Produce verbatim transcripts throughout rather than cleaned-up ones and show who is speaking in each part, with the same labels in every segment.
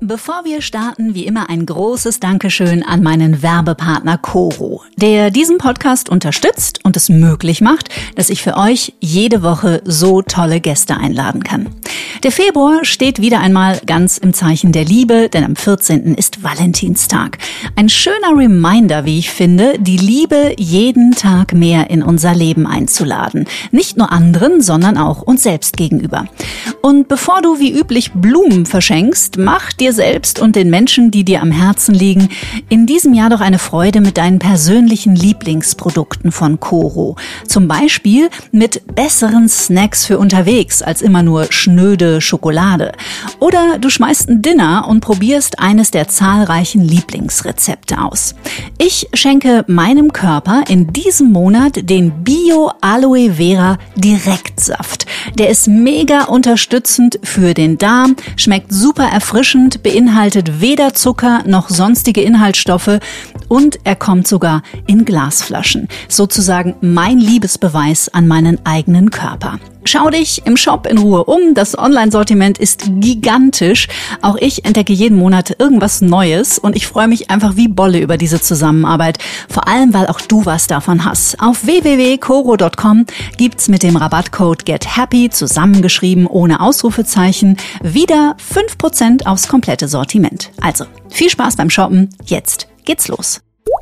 Speaker 1: Bevor wir starten, wie immer ein großes Dankeschön an meinen Werbepartner Coro, der diesen Podcast unterstützt und es möglich macht, dass ich für euch jede Woche so tolle Gäste einladen kann. Der Februar steht wieder einmal ganz im Zeichen der Liebe, denn am vierzehnten ist Valentinstag. Ein schöner Reminder, wie ich finde, die Liebe jeden Tag mehr in unser Leben einzuladen. Nicht nur anderen, sondern auch uns selbst gegenüber. Und bevor du wie üblich Blumen verschenkst, mach dir selbst und den Menschen, die dir am Herzen liegen, in diesem Jahr doch eine Freude mit deinen persönlichen Lieblingsprodukten von Coro. Zum Beispiel mit besseren Snacks für unterwegs als immer nur schnöde Schokolade. Oder du schmeißt ein Dinner und probierst eines der zahlreichen Lieblingsrezepte aus. Ich schenke meinem Körper in diesem Monat den Bio Aloe Vera Direktsaft. Der ist mega unterstützend für den Darm, schmeckt super erfrischend, beinhaltet weder Zucker noch sonstige Inhaltsstoffe und er kommt sogar in Glasflaschen. Sozusagen mein Liebesbeweis an meinen eigenen Körper. Schau dich im Shop in Ruhe um. Das Online-Sortiment ist gigantisch. Auch ich entdecke jeden Monat irgendwas Neues und ich freue mich einfach wie Bolle über diese Zusammenarbeit. Vor allem, weil auch du was davon hast. Auf w w w punkt coro punkt com gibt's mit dem Rabattcode GetHappy, zusammengeschrieben ohne Ausrufezeichen, wieder fünf Prozent aufs komplette Sortiment. Also, viel Spaß beim Shoppen. Jetzt geht's los.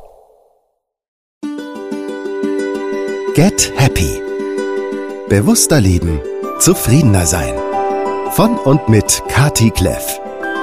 Speaker 2: Get Happy. Bewusster leben, zufriedener sein. Von und mit Kati Kleff.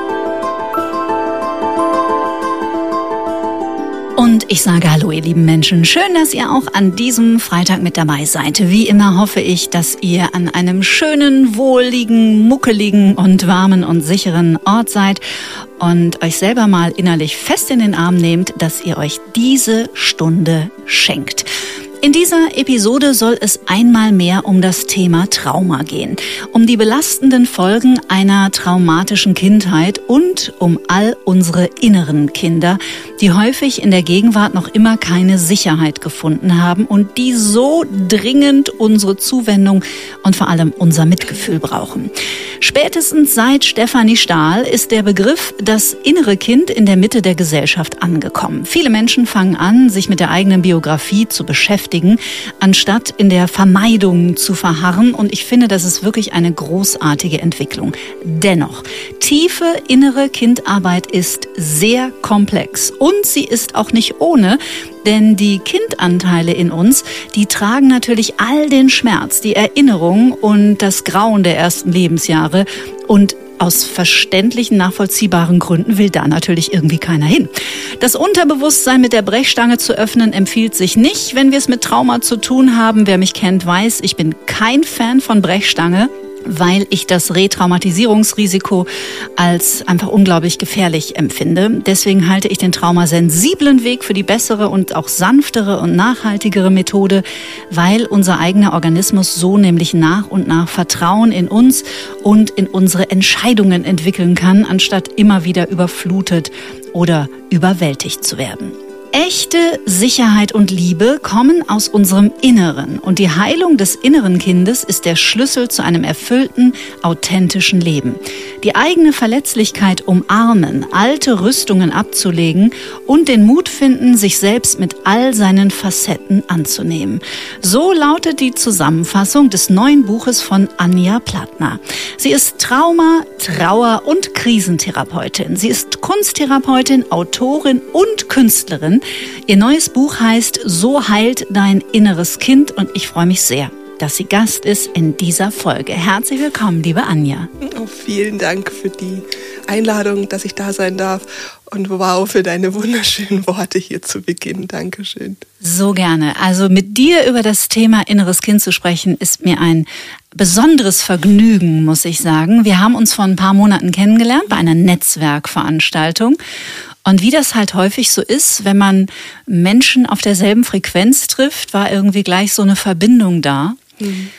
Speaker 1: Und ich sage hallo, ihr lieben Menschen. Schön, dass ihr auch an diesem Freitag mit dabei seid. Wie immer hoffe ich, dass ihr an einem schönen, wohligen, muckeligen und warmen und sicheren Ort seid und euch selber mal innerlich fest in den Arm nehmt, dass ihr euch diese Stunde schenkt. In dieser Episode soll es einmal mehr um das Thema Trauma gehen, um die belastenden Folgen einer traumatischen Kindheit und um all unsere inneren Kinder, die häufig in der Gegenwart noch immer keine Sicherheit gefunden haben und die so dringend unsere Zuwendung und vor allem unser Mitgefühl brauchen. Spätestens seit Stefanie Stahl ist der Begriff das innere Kind in der Mitte der Gesellschaft angekommen. Viele Menschen fangen an, sich mit der eigenen Biografie zu beschäftigen, anstatt in der Vermeidung zu verharren. Und ich finde, das ist wirklich eine großartige Entwicklung. Dennoch, tiefe innere Kindarbeit ist sehr komplex und sie ist auch nicht ohne, denn die Kindanteile in uns, die tragen natürlich all den Schmerz, die Erinnerung und das Grauen der ersten Lebensjahre und aus verständlichen, nachvollziehbaren Gründen will da natürlich irgendwie keiner hin. Das Unterbewusstsein mit der Brechstange zu öffnen, empfiehlt sich nicht, wenn wir es mit Trauma zu tun haben. Wer mich kennt, weiß, ich bin kein Fan von Brechstange, weil ich das Retraumatisierungsrisiko als einfach unglaublich gefährlich empfinde. Deswegen halte ich den traumasensiblen Weg für die bessere und auch sanftere und nachhaltigere Methode, weil unser eigener Organismus so nämlich nach und nach Vertrauen in uns und in unsere Entscheidungen entwickeln kann, anstatt immer wieder überflutet oder überwältigt zu werden. Echte Sicherheit und Liebe kommen aus unserem Inneren und die Heilung des inneren Kindes ist der Schlüssel zu einem erfüllten, authentischen Leben. Die eigene Verletzlichkeit umarmen, alte Rüstungen abzulegen und den Mut finden, sich selbst mit all seinen Facetten anzunehmen. So lautet die Zusammenfassung des neuen Buches von Anja Plattner. Sie ist Trauma-, Trauer- und Krisentherapeutin. Sie ist Kunsttherapeutin, Autorin und Künstlerin. Ihr neues Buch heißt So heilt dein inneres Kind und ich freue mich sehr, dass sie Gast ist in dieser Folge. Herzlich willkommen, liebe Anja.
Speaker 3: Oh, vielen Dank für die Einladung, dass ich da sein darf und wow, für deine wunderschönen Worte hier zu Beginn. Dankeschön.
Speaker 1: So gerne. Also mit dir über das Thema inneres Kind zu sprechen, ist mir ein besonderes Vergnügen, muss ich sagen. Wir haben uns vor ein paar Monaten kennengelernt bei einer Netzwerkveranstaltung. Und wie das halt häufig so ist, wenn man Menschen auf derselben Frequenz trifft, war irgendwie gleich so eine Verbindung da. Mhm.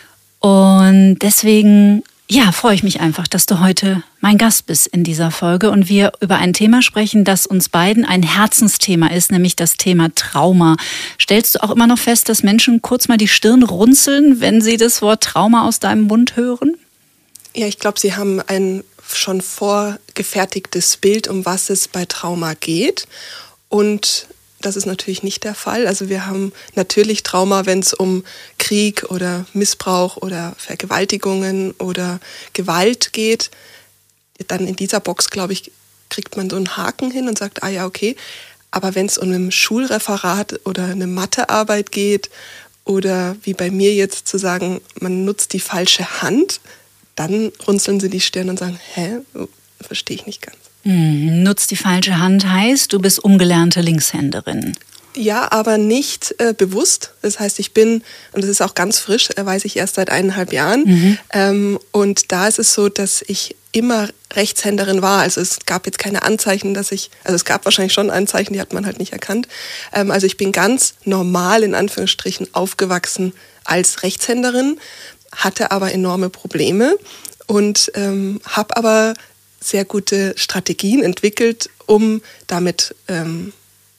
Speaker 1: Und deswegen, ja, freue ich mich einfach, dass du heute mein Gast bist in dieser Folge und wir über ein Thema sprechen, das uns beiden ein Herzensthema ist, nämlich das Thema Trauma. Stellst du auch immer noch fest, dass Menschen kurz mal die Stirn runzeln, wenn sie das Wort Trauma aus deinem Mund hören?
Speaker 3: Ja, ich glaube, sie haben ein schon vorgefertigtes Bild, um was es bei Trauma geht. Und das ist natürlich nicht der Fall. Also wir haben natürlich Trauma, wenn es um Krieg oder Missbrauch oder Vergewaltigungen oder Gewalt geht. Dann in dieser Box, glaube ich, kriegt man so einen Haken hin und sagt, ah ja, okay. Aber wenn es um ein Schulreferat oder eine Mathearbeit geht oder wie bei mir jetzt zu sagen, man nutzt die falsche Hand, dann runzeln sie die Stirn und sagen, hä, verstehe ich nicht ganz.
Speaker 1: Mhm. Nutzt die falsche Hand heißt, du bist umgelernte Linkshänderin.
Speaker 3: Ja, aber nicht äh, bewusst. Das heißt, ich bin, und das ist auch ganz frisch, äh, weiß ich erst seit eineinhalb Jahren. Mhm. Ähm, und da ist es so, dass ich immer Rechtshänderin war. Also es gab jetzt keine Anzeichen, dass ich, also es gab wahrscheinlich schon Anzeichen, die hat man halt nicht erkannt. Ähm, also ich bin ganz normal in Anführungsstrichen aufgewachsen als Rechtshänderin, hatte aber enorme Probleme und ähm, habe aber sehr gute Strategien entwickelt, um damit ähm,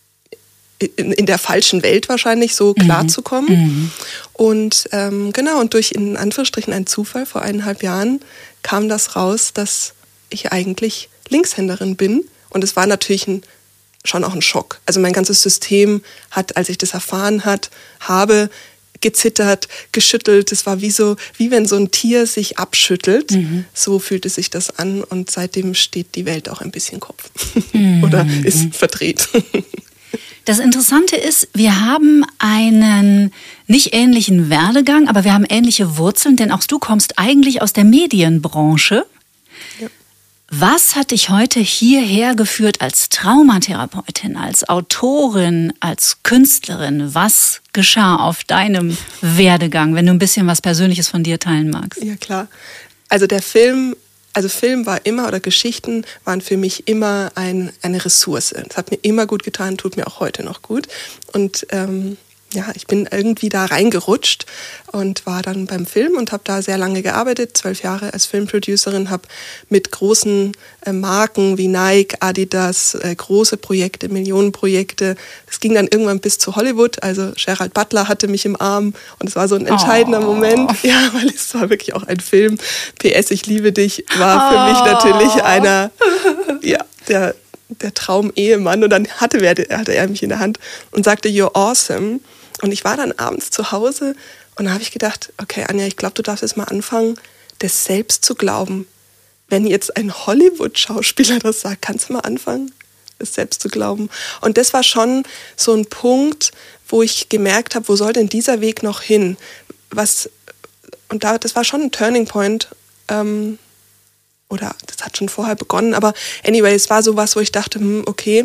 Speaker 3: in, in der falschen Welt wahrscheinlich so klarzukommen. Mhm. Und ähm, genau, und durch in Anführungsstrichen einen Zufall vor eineinhalb Jahren kam das raus, dass ich eigentlich Linkshänderin bin. Und es war natürlich ein, schon auch ein Schock. Also mein ganzes System hat, als ich das erfahren hat, habe, gezittert, geschüttelt. Es war wie so, wie wenn so ein Tier sich abschüttelt. Mhm. So fühlte sich das an und seitdem steht die Welt auch ein bisschen Kopf. Mhm. Oder ist verdreht.
Speaker 1: Das Interessante ist, wir haben einen nicht ähnlichen Werdegang, aber wir haben ähnliche Wurzeln, denn auch du kommst eigentlich aus der Medienbranche. Ja. Was hat dich heute hierher geführt als Traumatherapeutin, als Autorin, als Künstlerin? Was geschah auf deinem Werdegang, wenn du ein bisschen was Persönliches von dir teilen magst?
Speaker 3: Ja, klar. Also der Film, also Film war immer, oder Geschichten waren für mich immer ein, eine Ressource. Das hat mir immer gut getan, tut mir auch heute noch gut. Und ähm, ja, ich bin irgendwie da reingerutscht und war dann beim Film und habe da sehr lange gearbeitet, zwölf Jahre als Filmproducerin, habe mit großen äh, Marken wie Nike, Adidas, äh, große Projekte, Millionenprojekte. Es ging dann irgendwann bis zu Hollywood, also Gerald Butler hatte mich im Arm und es war so ein entscheidender oh. Moment, ja, weil es war wirklich auch ein Film. P S, ich liebe dich, war für oh. mich natürlich einer, ja, der, der Traum-Ehemann und dann hatte er, hatte er mich in der Hand und sagte, you're awesome. Und ich war dann abends zu Hause und da habe ich gedacht, okay, Anja, ich glaube, du darfst jetzt mal anfangen, das selbst zu glauben. Wenn jetzt ein Hollywood-Schauspieler das sagt, kannst du mal anfangen, das selbst zu glauben. Und das war schon so ein Punkt, wo ich gemerkt habe, wo soll denn dieser Weg noch hin? Was, und da, das war schon ein Turning Point, ähm, oder das hat schon vorher begonnen, aber anyway, es war sowas, wo ich dachte, hm, okay.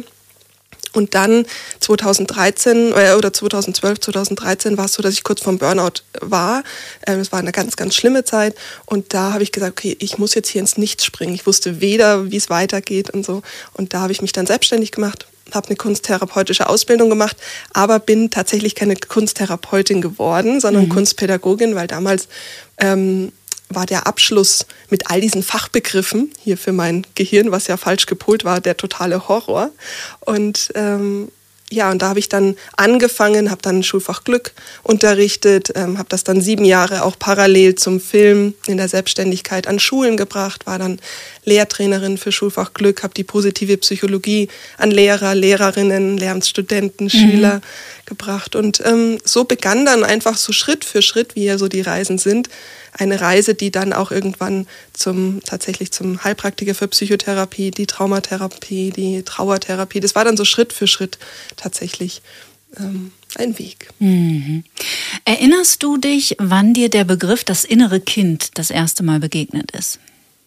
Speaker 3: Und dann zweitausenddreizehn oder zweitausendzwölf, zweitausenddreizehn war es so, dass ich kurz vorm Burnout war. Es war eine ganz, ganz schlimme Zeit. Und da habe ich gesagt, okay, ich muss jetzt hier ins Nichts springen. Ich wusste weder, wie es weitergeht und so. Und da habe ich mich dann selbstständig gemacht, habe eine kunsttherapeutische Ausbildung gemacht, aber bin tatsächlich keine Kunsttherapeutin geworden, sondern mhm. Kunstpädagogin, weil damals ähm, war der Abschluss mit all diesen Fachbegriffen hier für mein Gehirn, was ja falsch gepolt war, der totale Horror. Und ähm, ja, und da habe ich dann angefangen, habe dann Schulfach Glück unterrichtet, ähm, habe das dann sieben Jahre auch parallel zum Film in der Selbstständigkeit an Schulen gebracht, war dann Lehrtrainerin für Schulfach Glück, habe die positive Psychologie an Lehrer, Lehrerinnen, Lehramtsstudenten, mhm. Schüler gebracht. Und ähm, so begann dann einfach so Schritt für Schritt, wie ja so die Reisen sind, eine Reise, die dann auch irgendwann zum tatsächlich zum Heilpraktiker für Psychotherapie, die Traumatherapie, die Trauertherapie, das war dann so Schritt für Schritt tatsächlich ähm, ein Weg.
Speaker 1: Mhm. Erinnerst du dich, wann dir der Begriff das innere Kind das erste Mal begegnet ist?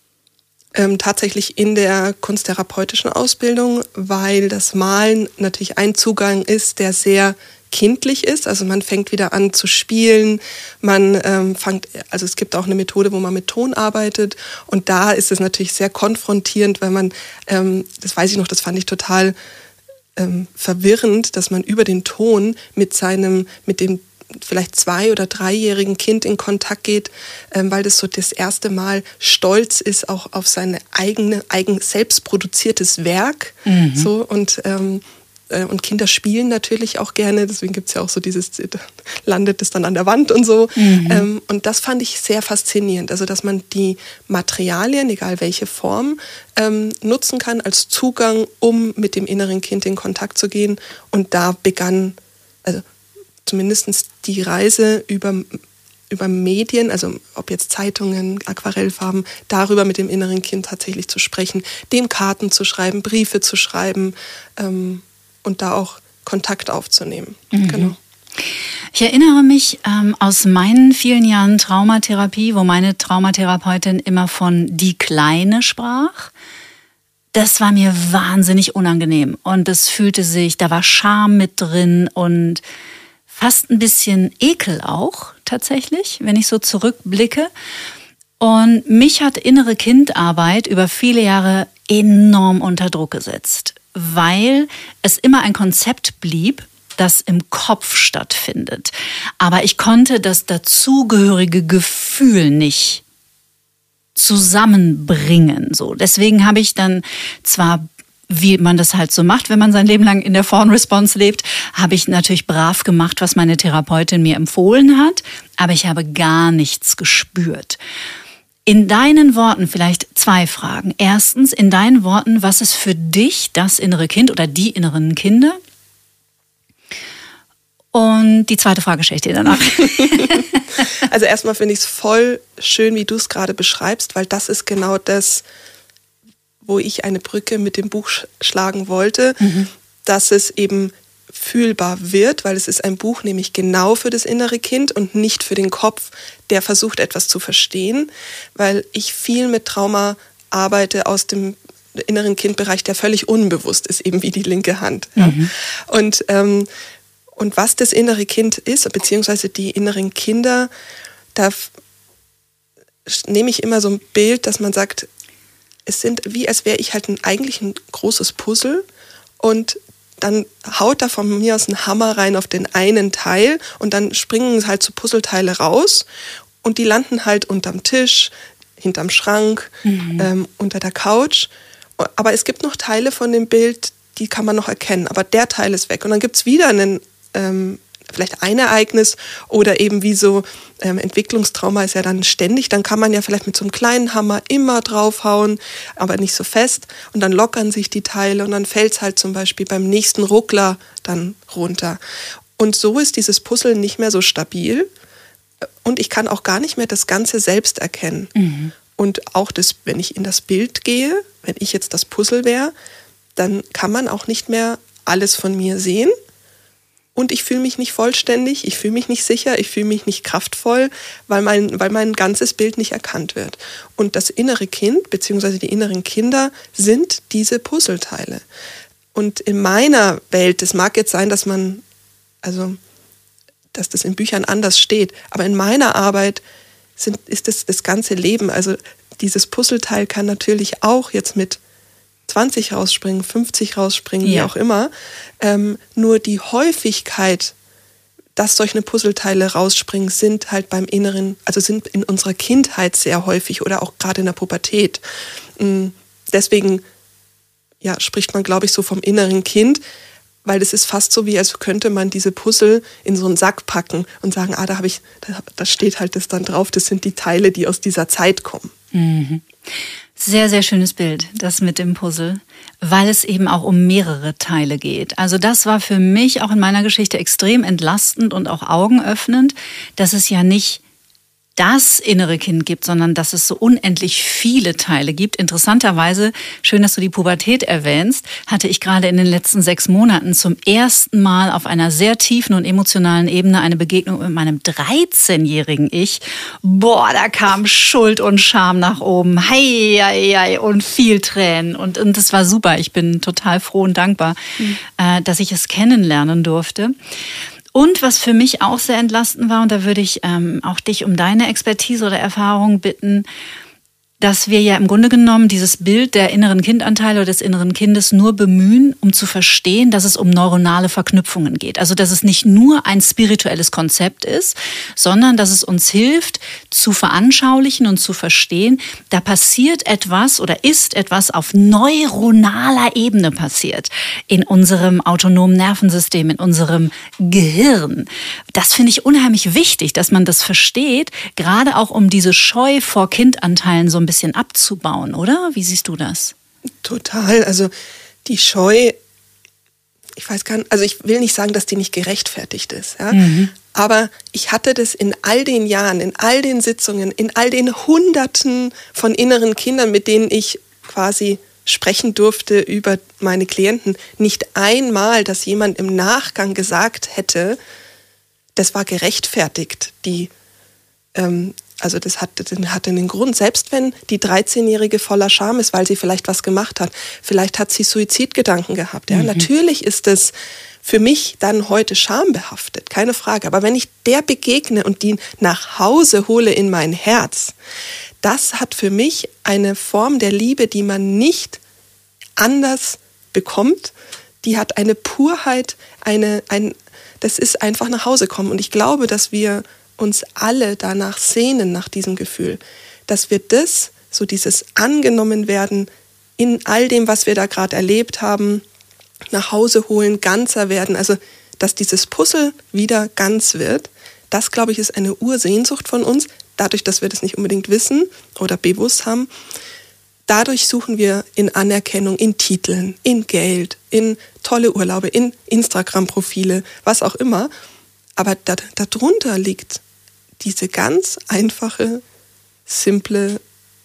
Speaker 3: Ähm, tatsächlich in der kunsttherapeutischen Ausbildung, weil das Malen natürlich ein Zugang ist, der sehr kindlich ist, also man fängt wieder an zu spielen, man ähm, fängt, also es gibt auch eine Methode, wo man mit Ton arbeitet und da ist es natürlich sehr konfrontierend, weil man, ähm, das weiß ich noch, das fand ich total ähm, verwirrend, dass man über den Ton mit seinem, mit dem vielleicht zwei- oder dreijährigen Kind in Kontakt geht, ähm, weil das so das erste Mal stolz ist, auch auf seine eigene, eigen selbst produziertes Werk, mhm. so und ähm, Und Kinder spielen natürlich auch gerne, deswegen gibt es ja auch so dieses, landet es dann an der Wand und so. Mhm. Und das fand ich sehr faszinierend, also dass man die Materialien, egal welche Form, nutzen kann als Zugang, um mit dem inneren Kind in Kontakt zu gehen. Und da begann, also zumindest die Reise über, über Medien, also ob jetzt Zeitungen, Aquarellfarben, darüber mit dem inneren Kind tatsächlich zu sprechen, dem Karten zu schreiben, Briefe zu schreiben, ähm, und da auch Kontakt aufzunehmen. Mhm. Genau.
Speaker 1: Ich erinnere mich ähm, aus meinen vielen Jahren Traumatherapie, wo meine Traumatherapeutin immer von die Kleine sprach. Das war mir wahnsinnig unangenehm und es fühlte sich, da war Scham mit drin und fast ein bisschen Ekel auch tatsächlich, wenn ich so zurückblicke. Und mich hat innere Kindarbeit über viele Jahre enorm unter Druck gesetzt, weil es immer ein Konzept blieb, das im Kopf stattfindet. Aber ich konnte das dazugehörige Gefühl nicht zusammenbringen. So. Deswegen habe ich dann zwar, wie man das halt so macht, wenn man sein Leben lang in der Fawn-Response lebt, habe ich natürlich brav gemacht, was meine Therapeutin mir empfohlen hat, aber ich habe gar nichts gespürt. In deinen Worten vielleicht zwei Fragen. Erstens, in deinen Worten, was ist für dich das innere Kind oder die inneren Kinder? Und die zweite Frage stelle ich dir danach.
Speaker 3: Also erstmal finde ich es voll schön, wie du es gerade beschreibst, weil das ist genau das, wo ich eine Brücke mit dem Buch schlagen wollte, mhm. dass es eben fühlbar wird, weil es ist ein Buch nämlich genau für das innere Kind und nicht für den Kopf, der versucht, etwas zu verstehen, weil ich viel mit Trauma arbeite aus dem inneren Kindbereich, der völlig unbewusst ist, eben wie die linke Hand. Ja. Mhm. Und, ähm, und was das innere Kind ist, beziehungsweise die inneren Kinder, da nehme ich immer so ein Bild, dass man sagt, es sind wie, als wäre ich halt ein, eigentlich ein großes Puzzle und dann haut da von mir aus ein Hammer rein auf den einen Teil und dann springen halt so Puzzleteile raus und die landen halt unterm Tisch, hinterm Schrank, mhm. ähm, unter der Couch. Aber es gibt noch Teile von dem Bild, die kann man noch erkennen, aber der Teil ist weg. Und dann gibt es wieder einen, ähm, vielleicht ein Ereignis oder eben wie so ähm, Entwicklungstrauma ist ja dann ständig, dann kann man ja vielleicht mit so einem kleinen Hammer immer draufhauen, aber nicht so fest und dann lockern sich die Teile und dann fällt es halt zum Beispiel beim nächsten Ruckler dann runter. Und so ist dieses Puzzle nicht mehr so stabil und ich kann auch gar nicht mehr das Ganze selbst erkennen. Mhm. Und auch das, wenn ich in das Bild gehe, wenn ich jetzt das Puzzle wäre, dann kann man auch nicht mehr alles von mir sehen. Und ich fühle mich nicht vollständig, ich fühle mich nicht sicher, ich fühle mich nicht kraftvoll, weil mein, weil mein ganzes Bild nicht erkannt wird. Und das innere Kind, beziehungsweise die inneren Kinder, sind diese Puzzleteile. Und in meiner Welt, es mag jetzt sein, dass man, also, dass das in Büchern anders steht, aber in meiner Arbeit sind, ist das das ganze Leben. Also dieses Puzzleteil kann natürlich auch jetzt mit zwanzig rausspringen, fünfzig rausspringen, ja. wie auch immer. Ähm, nur die Häufigkeit, dass solche Puzzleteile rausspringen, sind halt beim Inneren, also sind in unserer Kindheit sehr häufig oder auch gerade in der Pubertät. Ähm, deswegen ja, spricht man, glaube ich, so vom inneren Kind, weil es ist fast so, wie als könnte man diese Puzzle in so einen Sack packen und sagen, ah, da habe ich, da, da steht halt das dann drauf, das sind die Teile, die aus dieser Zeit kommen.
Speaker 1: Mhm. Sehr, sehr schönes Bild, das mit dem Puzzle, weil es eben auch um mehrere Teile geht. Also das war für mich auch in meiner Geschichte extrem entlastend und auch augenöffnend, dass es ja nicht das innere Kind gibt, sondern dass es so unendlich viele Teile gibt. Interessanterweise, schön, dass du die Pubertät erwähnst, hatte ich gerade in den letzten sechs Monaten zum ersten Mal auf einer sehr tiefen und emotionalen Ebene eine Begegnung mit meinem dreizehnjährigen Ich. Boah, da kam Schuld und Scham nach oben. Hei, hei, hei, und viel Tränen. Und, und das war super. Ich bin total froh und dankbar, mhm. äh, dass ich es kennenlernen durfte. Und was für mich auch sehr entlastend war, und da würde ich ähm, auch dich um deine Expertise oder Erfahrung bitten, dass wir ja im Grunde genommen dieses Bild der inneren Kindanteile oder des inneren Kindes nur bemühen, um zu verstehen, dass es um neuronale Verknüpfungen geht. Also dass es nicht nur ein spirituelles Konzept ist, sondern dass es uns hilft, zu veranschaulichen und zu verstehen, da passiert etwas oder ist etwas auf neuronaler Ebene passiert in unserem autonomen Nervensystem, in unserem Gehirn. Das finde ich unheimlich wichtig, dass man das versteht, gerade auch um diese Scheu vor Kindanteilen so ein bisschen abzubauen, oder? Wie siehst du das?
Speaker 3: Total. Also die Scheu, ich weiß gar nicht, also ich will nicht sagen, dass die nicht gerechtfertigt ist, ja? Mhm. Aber ich hatte das in all den Jahren, in all den Sitzungen, in all den Hunderten von inneren Kindern, mit denen ich quasi sprechen durfte über meine Klienten, nicht einmal, dass jemand im Nachgang gesagt hätte, das war gerechtfertigt, die ähm, Also das hat, das hatte einen Grund. Selbst wenn die dreizehnjährige voller Scham ist, weil sie vielleicht was gemacht hat. Vielleicht hat sie Suizidgedanken gehabt. Ja? Mhm. Natürlich ist das für mich dann heute schambehaftet, keine Frage. Aber wenn ich der begegne und die nach Hause hole in mein Herz, das hat für mich eine Form der Liebe, die man nicht anders bekommt. Die hat eine Purheit, eine, ein, das ist einfach nach Hause kommen. Und ich glaube, dass wir uns alle danach sehnen, nach diesem Gefühl, dass wir das, so dieses Angenommenwerden in all dem, was wir da gerade erlebt haben, nach Hause holen, ganzer werden, also dass dieses Puzzle wieder ganz wird, das, glaube ich, ist eine Ursehnsucht von uns, dadurch, dass wir das nicht unbedingt wissen oder bewusst haben. Dadurch suchen wir in Anerkennung, in Titeln, in Geld, in tolle Urlaube, in Instagram-Profile, was auch immer. Aber da, darunter liegt diese ganz einfache, simple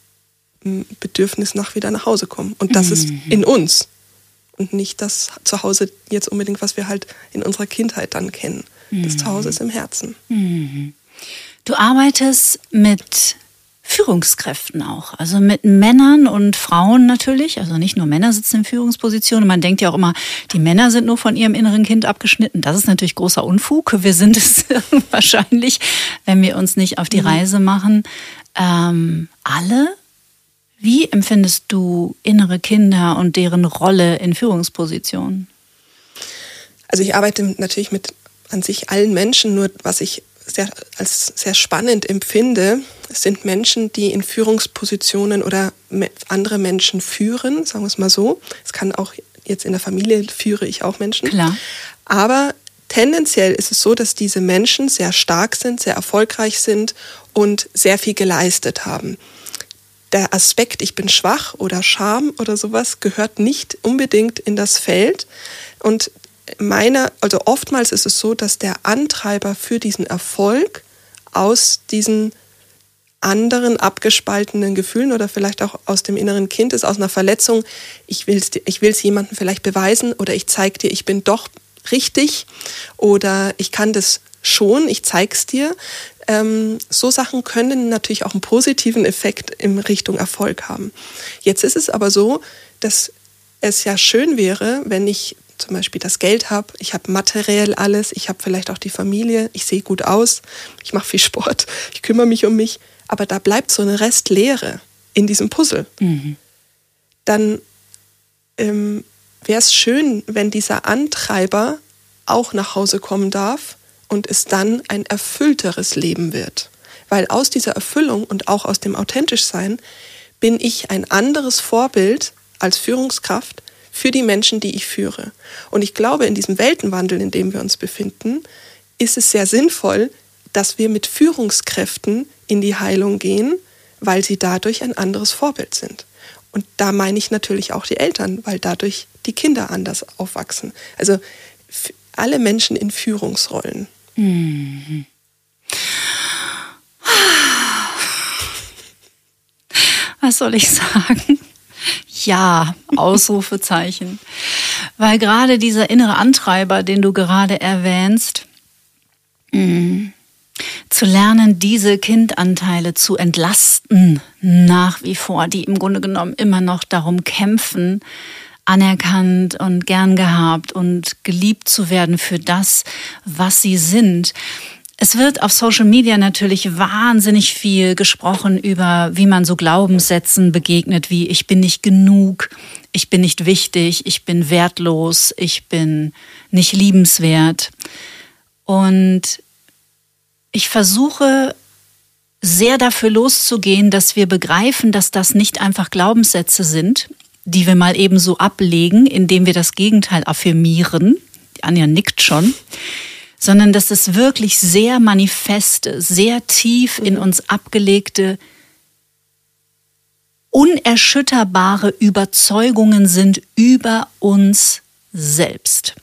Speaker 3: Bedürfnis nach wieder nach Hause kommen. Und das mhm. ist in uns. Und nicht das Zuhause jetzt unbedingt, was wir halt in unserer Kindheit dann kennen. Mhm. Das Zuhause ist im Herzen.
Speaker 1: Mhm. Du arbeitest mit Führungskräften auch, also mit Männern und Frauen natürlich, also nicht nur Männer sitzen in Führungspositionen. Man denkt ja auch immer, die Männer sind nur von ihrem inneren Kind abgeschnitten. Das ist natürlich großer Unfug. Wir sind es wahrscheinlich, wenn wir uns nicht auf die mhm. Reise machen. Ähm, alle? Wie empfindest du innere Kinder und deren Rolle in Führungspositionen?
Speaker 3: Also ich arbeite natürlich mit an sich allen Menschen, nur was ich sehr, als sehr spannend empfinde, sind Menschen, die in Führungspositionen oder andere Menschen führen, sagen wir es mal so. Es kann auch jetzt in der Familie führe ich auch Menschen.
Speaker 1: Klar.
Speaker 3: Aber tendenziell ist es so, dass diese Menschen sehr stark sind, sehr erfolgreich sind und sehr viel geleistet haben. Der Aspekt, ich bin schwach oder Scham oder sowas, gehört nicht unbedingt in das Feld. Und Meine, also oftmals ist es so, dass der Antreiber für diesen Erfolg aus diesen anderen abgespaltenen Gefühlen oder vielleicht auch aus dem inneren Kind ist, aus einer Verletzung, ich will es ich will's jemandem vielleicht beweisen oder ich zeige dir, ich bin doch richtig oder ich kann das schon, ich zeig's dir. Ähm, so Sachen können natürlich auch einen positiven Effekt in Richtung Erfolg haben. Jetzt ist es aber so, dass es ja schön wäre, wenn ich zum Beispiel das Geld habe, ich habe materiell alles, ich habe vielleicht auch die Familie, ich sehe gut aus, ich mache viel Sport, ich kümmere mich um mich, aber da bleibt so eine Restleere in diesem Puzzle. Mhm. Dann ähm, wäre es schön, wenn dieser Antreiber auch nach Hause kommen darf und es dann ein erfüllteres Leben wird. Weil aus dieser Erfüllung und auch aus dem Authentischsein bin ich ein anderes Vorbild als Führungskraft für die Menschen, die ich führe. Und ich glaube, in diesem Weltenwandel, in dem wir uns befinden, ist es sehr sinnvoll, dass wir mit Führungskräften in die Heilung gehen, weil sie dadurch ein anderes Vorbild sind. Und da meine ich natürlich auch die Eltern, weil dadurch die Kinder anders aufwachsen. Also alle Menschen in Führungsrollen.
Speaker 1: Mhm. Was soll ich sagen? Ja, Ausrufezeichen. Weil gerade dieser innere Antreiber, den du gerade erwähnst, mh, zu lernen, diese Kindanteile zu entlasten, nach wie vor, die im Grunde genommen immer noch darum kämpfen, anerkannt und gern gehabt und geliebt zu werden für das, was sie sind. Es wird auf Social Media natürlich wahnsinnig viel gesprochen über, wie man so Glaubenssätzen begegnet, wie ich bin nicht genug, ich bin nicht wichtig, ich bin wertlos, ich bin nicht liebenswert. Und ich versuche sehr dafür loszugehen, dass wir begreifen, dass das nicht einfach Glaubenssätze sind, die wir mal eben so ablegen, indem wir das Gegenteil affirmieren. Die Anja nickt schon. Sondern dass es wirklich sehr manifeste, sehr tief in uns abgelegte, unerschütterbare Überzeugungen sind über uns selbst.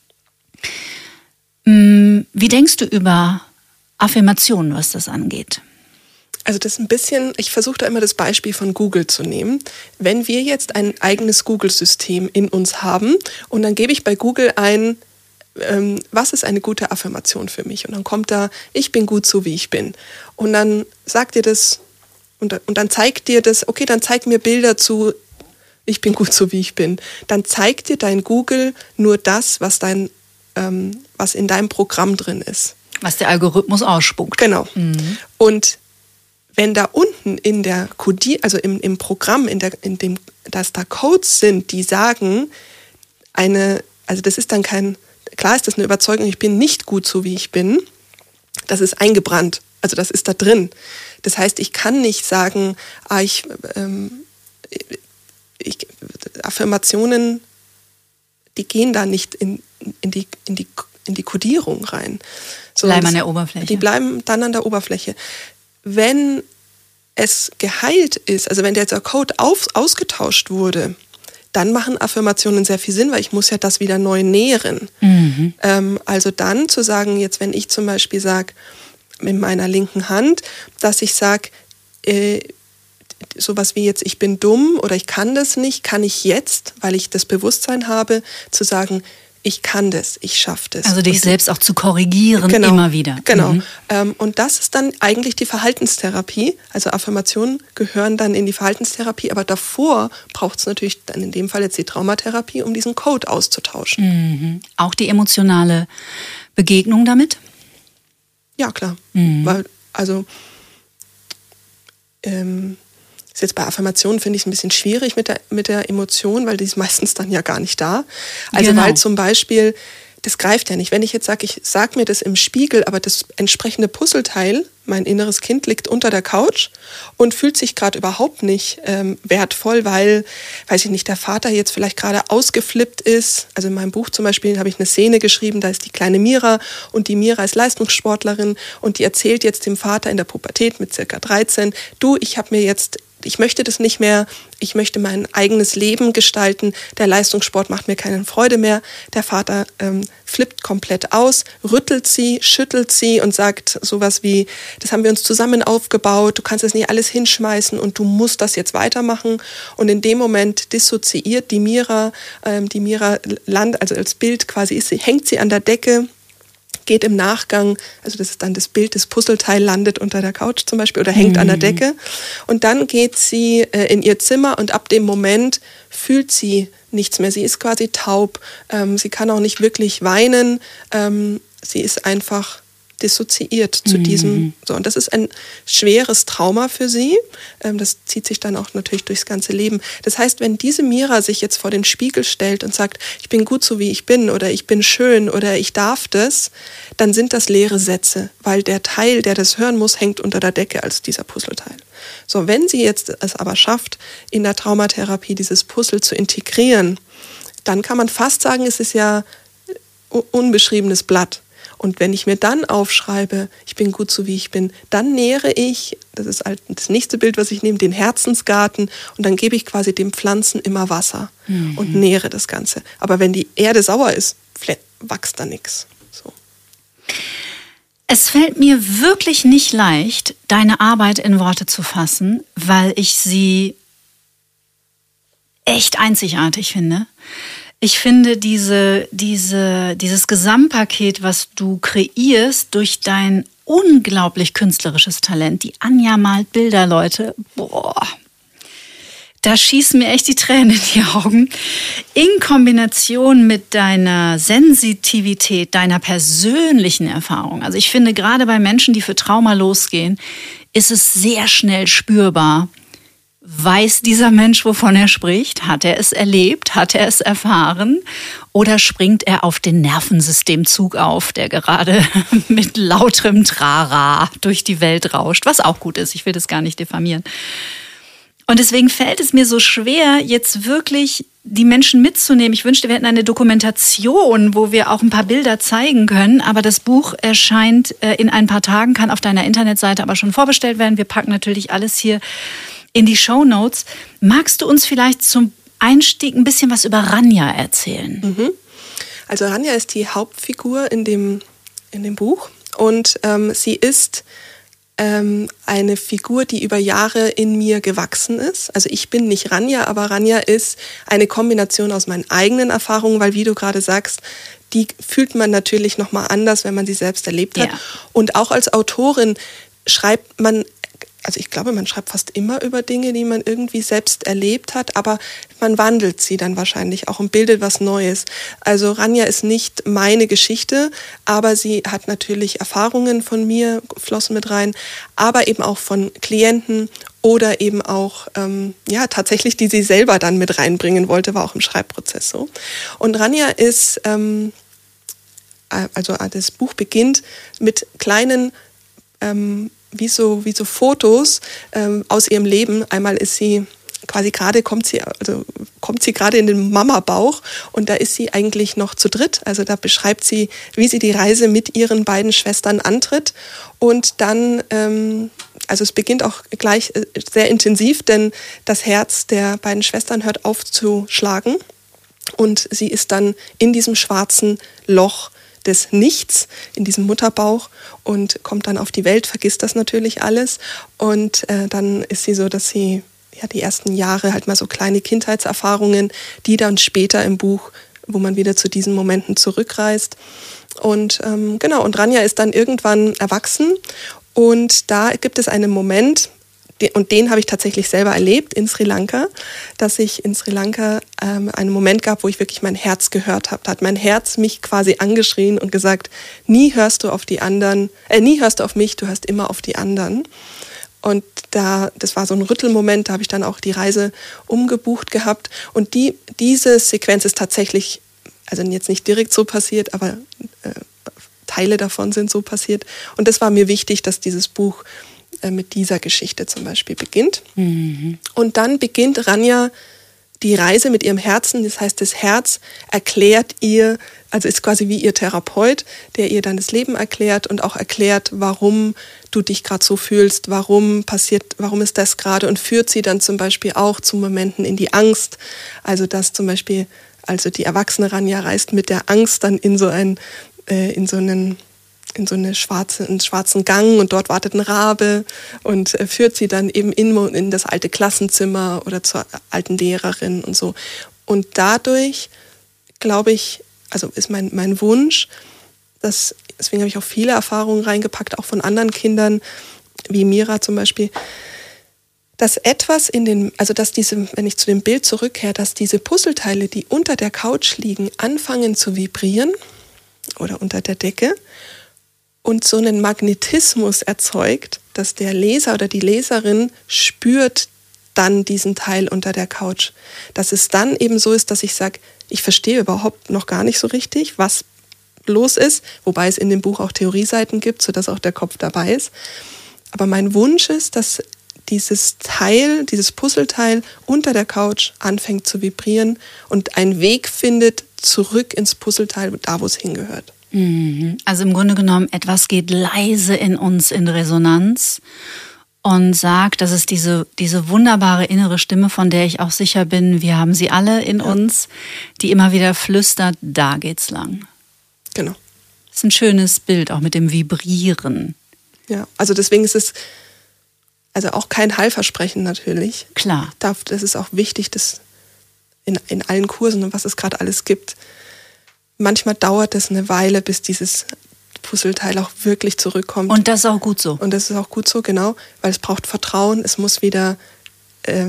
Speaker 1: Wie denkst du über Affirmationen, was das angeht?
Speaker 3: Also das ist ein bisschen, ich versuche da immer das Beispiel von Google zu nehmen. Wenn wir jetzt ein eigenes Google-System in uns haben und dann gebe ich bei Google ein, ähm, was ist eine gute Affirmation für mich? Und dann kommt da, ich bin gut so, wie ich bin. Und dann sagt dir das, und, und dann zeigt dir das, okay, dann zeig mir Bilder zu, ich bin gut so, wie ich bin. Dann zeigt dir dein Google nur das, was, dein, ähm, was in deinem Programm drin ist.
Speaker 1: Was der Algorithmus ausspuckt.
Speaker 3: Genau.
Speaker 1: Mhm.
Speaker 3: Und wenn da unten in der Codier, also im, im Programm, in der, in dem, dass da Codes sind, die sagen, eine, also das ist dann kein, klar ist das eine Überzeugung, ich bin nicht gut so, wie ich bin, das ist eingebrannt, also das ist da drin. Das heißt, ich kann nicht sagen, ah, ich, ähm, ich, Affirmationen, die gehen da nicht in, in, die, in, die, in die Kodierung rein.
Speaker 1: So, bleiben an der Oberfläche.
Speaker 3: Die bleiben dann an der Oberfläche. Wenn es geheilt ist, also wenn der Code auf, ausgetauscht wurde, dann machen Affirmationen sehr viel Sinn, weil ich muss ja das wieder neu nähren. Mhm. Ähm, also dann zu sagen, jetzt wenn ich zum Beispiel sage, mit meiner linken Hand, dass ich sage, äh, sowas wie jetzt, ich bin dumm oder ich kann das nicht, kann ich jetzt, weil ich das Bewusstsein habe, zu sagen, ich kann das, ich schaffe das.
Speaker 1: Also dich und selbst auch zu korrigieren,
Speaker 3: genau,
Speaker 1: immer wieder.
Speaker 3: Genau.
Speaker 1: Mhm.
Speaker 3: Ähm, und das ist dann eigentlich die Verhaltenstherapie. Also Affirmationen gehören dann in die Verhaltenstherapie, aber davor braucht es natürlich dann in dem Fall jetzt die Traumatherapie, um diesen Code auszutauschen.
Speaker 1: Mhm. Auch die emotionale Begegnung damit?
Speaker 3: Ja, klar.
Speaker 1: Mhm.
Speaker 3: Weil, also ähm, ist jetzt bei Affirmationen, finde ich es ein bisschen schwierig mit der, mit der Emotion, weil die ist meistens dann ja gar nicht da. Also genau. Weil zum Beispiel, das greift ja nicht. Wenn ich jetzt sage, ich sage mir das im Spiegel, aber das entsprechende Puzzleteil, mein inneres Kind, liegt unter der Couch und fühlt sich gerade überhaupt nicht ähm, wertvoll, weil, weiß ich nicht, der Vater jetzt vielleicht gerade ausgeflippt ist. Also in meinem Buch zum Beispiel habe ich eine Szene geschrieben, da ist die kleine Mira und die Mira ist Leistungssportlerin und die erzählt jetzt dem Vater in der Pubertät mit circa dreizehn, du, ich habe mir jetzt ich möchte das nicht mehr, ich möchte mein eigenes Leben gestalten, der Leistungssport macht mir keine Freude mehr. Der Vater ähm, flippt komplett aus, rüttelt sie, schüttelt sie und sagt sowas wie, das haben wir uns zusammen aufgebaut, du kannst das nicht alles hinschmeißen und du musst das jetzt weitermachen. Und in dem Moment dissoziiert die Mira, ähm, die Mira landet, also als Bild quasi ist sie, hängt sie an der Decke, geht im Nachgang, also das ist dann das Bild, das Puzzleteil landet unter der Couch zum Beispiel oder hängt mhm. an der Decke und dann geht sie äh, in ihr Zimmer und ab dem Moment fühlt sie nichts mehr. Sie ist quasi taub, ähm, sie kann auch nicht wirklich weinen, ähm, sie ist einfach dissoziiert zu mhm. diesem, so, und das ist ein schweres Trauma für sie, ähm, das zieht sich dann auch natürlich durchs ganze Leben. Das heißt, wenn diese Mira sich jetzt vor den Spiegel stellt und sagt, ich bin gut so wie ich bin oder ich bin schön oder ich darf das, dann sind das leere Sätze, weil der Teil, der das hören muss, hängt unter der Decke als dieser Puzzleteil. So, wenn sie jetzt es aber schafft, in der Traumatherapie dieses Puzzle zu integrieren, dann kann man fast sagen, es ist ja unbeschriebenes Blatt. Und wenn ich mir dann aufschreibe, ich bin gut so wie ich bin, dann nähere ich, das ist das nächste Bild, was ich nehme, den Herzensgarten und dann gebe ich quasi den Pflanzen immer Wasser mhm. und nähere das Ganze. Aber wenn die Erde sauer ist, wächst da nichts. So.
Speaker 1: Es fällt mir wirklich nicht leicht, deine Arbeit in Worte zu fassen, weil ich sie echt einzigartig finde. Ich finde diese, diese, dieses Gesamtpaket, was du kreierst durch dein unglaublich künstlerisches Talent. Die Anja malt Bilder, Leute. Boah. Da schießen mir echt die Tränen in die Augen. In Kombination mit deiner Sensitivität, deiner persönlichen Erfahrung. Also ich finde, gerade bei Menschen, die für Trauma losgehen, ist es sehr schnell spürbar. Weiß dieser Mensch, wovon er spricht? Hat er es erlebt? Hat er es erfahren? Oder springt er auf den Nervensystemzug auf, der gerade mit lauterem Trara durch die Welt rauscht? Was auch gut ist, ich will das gar nicht diffamieren. Und deswegen fällt es mir so schwer, jetzt wirklich die Menschen mitzunehmen. Ich wünschte, wir hätten eine Dokumentation, wo wir auch ein paar Bilder zeigen können. Aber das Buch erscheint in ein paar Tagen, kann auf deiner Internetseite aber schon vorbestellt werden. Wir packen natürlich alles hier in die Shownotes. Magst du uns vielleicht zum Einstieg ein bisschen was über Rania erzählen?
Speaker 3: Mhm. Also Rania ist die Hauptfigur in dem, in dem Buch. Und ähm, sie ist eine Figur, die über Jahre in mir gewachsen ist. Also ich bin nicht Rania, aber Rania ist eine Kombination aus meinen eigenen Erfahrungen, weil wie du gerade sagst, die fühlt man natürlich nochmal anders, wenn man sie selbst erlebt hat.
Speaker 1: Ja.
Speaker 3: Und auch als Autorin schreibt man, also ich glaube, man schreibt fast immer über Dinge, die man irgendwie selbst erlebt hat, aber man wandelt sie dann wahrscheinlich auch und bildet was Neues. Also Rania ist nicht meine Geschichte, aber sie hat natürlich Erfahrungen von mir, flossen mit rein, aber eben auch von Klienten oder eben auch, ähm, ja, tatsächlich, die sie selber dann mit reinbringen wollte, war auch im Schreibprozess so. Und Rania ist, ähm, also das Buch beginnt mit kleinen, ähm, wie so, wie so Fotos ähm, aus ihrem Leben. Einmal ist sie quasi gerade, kommt sie, also kommt sie gerade in den Mama-Bauch und da ist sie eigentlich noch zu dritt. Also da beschreibt sie, wie sie die Reise mit ihren beiden Schwestern antritt. Und dann, ähm, also es beginnt auch gleich sehr intensiv, denn das Herz der beiden Schwestern hört auf zu schlagen. Und sie ist dann in diesem schwarzen Loch des Nichts, in diesem Mutterbauch und kommt dann auf die Welt, vergisst das natürlich alles. Und äh, dann ist sie so, dass sie ja die ersten Jahre halt mal so kleine Kindheitserfahrungen, die dann später im Buch, wo man wieder zu diesen Momenten zurückreist. Und ähm, genau, und Rania ist dann irgendwann erwachsen und da gibt es einen Moment, und den habe ich tatsächlich selber erlebt in Sri Lanka, dass ich in Sri Lanka ähm, einen Moment gab, wo ich wirklich mein Herz gehört habe. Da hat mein Herz mich quasi angeschrien und gesagt, nie hörst du auf die anderen, äh, nie hörst du auf mich, du hörst immer auf die anderen. Und da, das war so ein Rüttelmoment, da habe ich dann auch die Reise umgebucht gehabt. Und die, diese Sequenz ist tatsächlich, also jetzt nicht direkt so passiert, aber äh, Teile davon sind so passiert. Und das war mir wichtig, dass dieses Buch mit dieser Geschichte zum Beispiel beginnt. Mhm. Und dann beginnt Rania die Reise mit ihrem Herzen. Das heißt, das Herz erklärt ihr, also ist quasi wie ihr Therapeut, der ihr dann das Leben erklärt und auch erklärt, warum du dich gerade so fühlst, warum passiert, warum ist das gerade und führt sie dann zum Beispiel auch zu Momenten in die Angst. Also dass zum Beispiel, also die erwachsene Rania reist mit der Angst dann in so ein, äh, in so einen in so eine schwarze, einen schwarzen Gang und dort wartet ein Rabe und äh, führt sie dann eben in, in das alte Klassenzimmer oder zur alten Lehrerin und so. Und dadurch, glaube ich, also ist mein, mein Wunsch, dass, deswegen habe ich auch viele Erfahrungen reingepackt, auch von anderen Kindern, wie Mira zum Beispiel, dass etwas in den, also dass diese, wenn ich zu dem Bild zurückkehre, dass diese Puzzleteile, die unter der Couch liegen, anfangen zu vibrieren oder unter der Decke und so einen Magnetismus erzeugt, dass der Leser oder die Leserin spürt dann diesen Teil unter der Couch. Dass es dann eben so ist, dass ich sage, ich verstehe überhaupt noch gar nicht so richtig, was los ist, wobei es in dem Buch auch Theorieseiten gibt, sodass auch der Kopf dabei ist. Aber mein Wunsch ist, dass dieses Teil, dieses Puzzleteil unter der Couch anfängt zu vibrieren und einen Weg findet zurück ins Puzzleteil, da wo es hingehört.
Speaker 1: Also im Grunde genommen, etwas geht leise in uns in Resonanz und sagt, das ist diese, diese wunderbare innere Stimme, von der ich auch sicher bin, wir haben sie alle in ja. uns, die immer wieder flüstert, da geht's lang.
Speaker 3: Genau.
Speaker 1: Das ist ein schönes Bild, auch mit dem Vibrieren.
Speaker 3: Ja, also deswegen ist es also auch kein Heilversprechen natürlich.
Speaker 1: Klar.
Speaker 3: Das ist auch wichtig, dass in, in allen Kursen und was es gerade alles gibt. Manchmal dauert es eine Weile, bis dieses Puzzleteil auch wirklich zurückkommt.
Speaker 1: Und das ist auch gut so.
Speaker 3: Und das ist auch gut so, genau, weil es braucht Vertrauen. Es muss wieder ähm,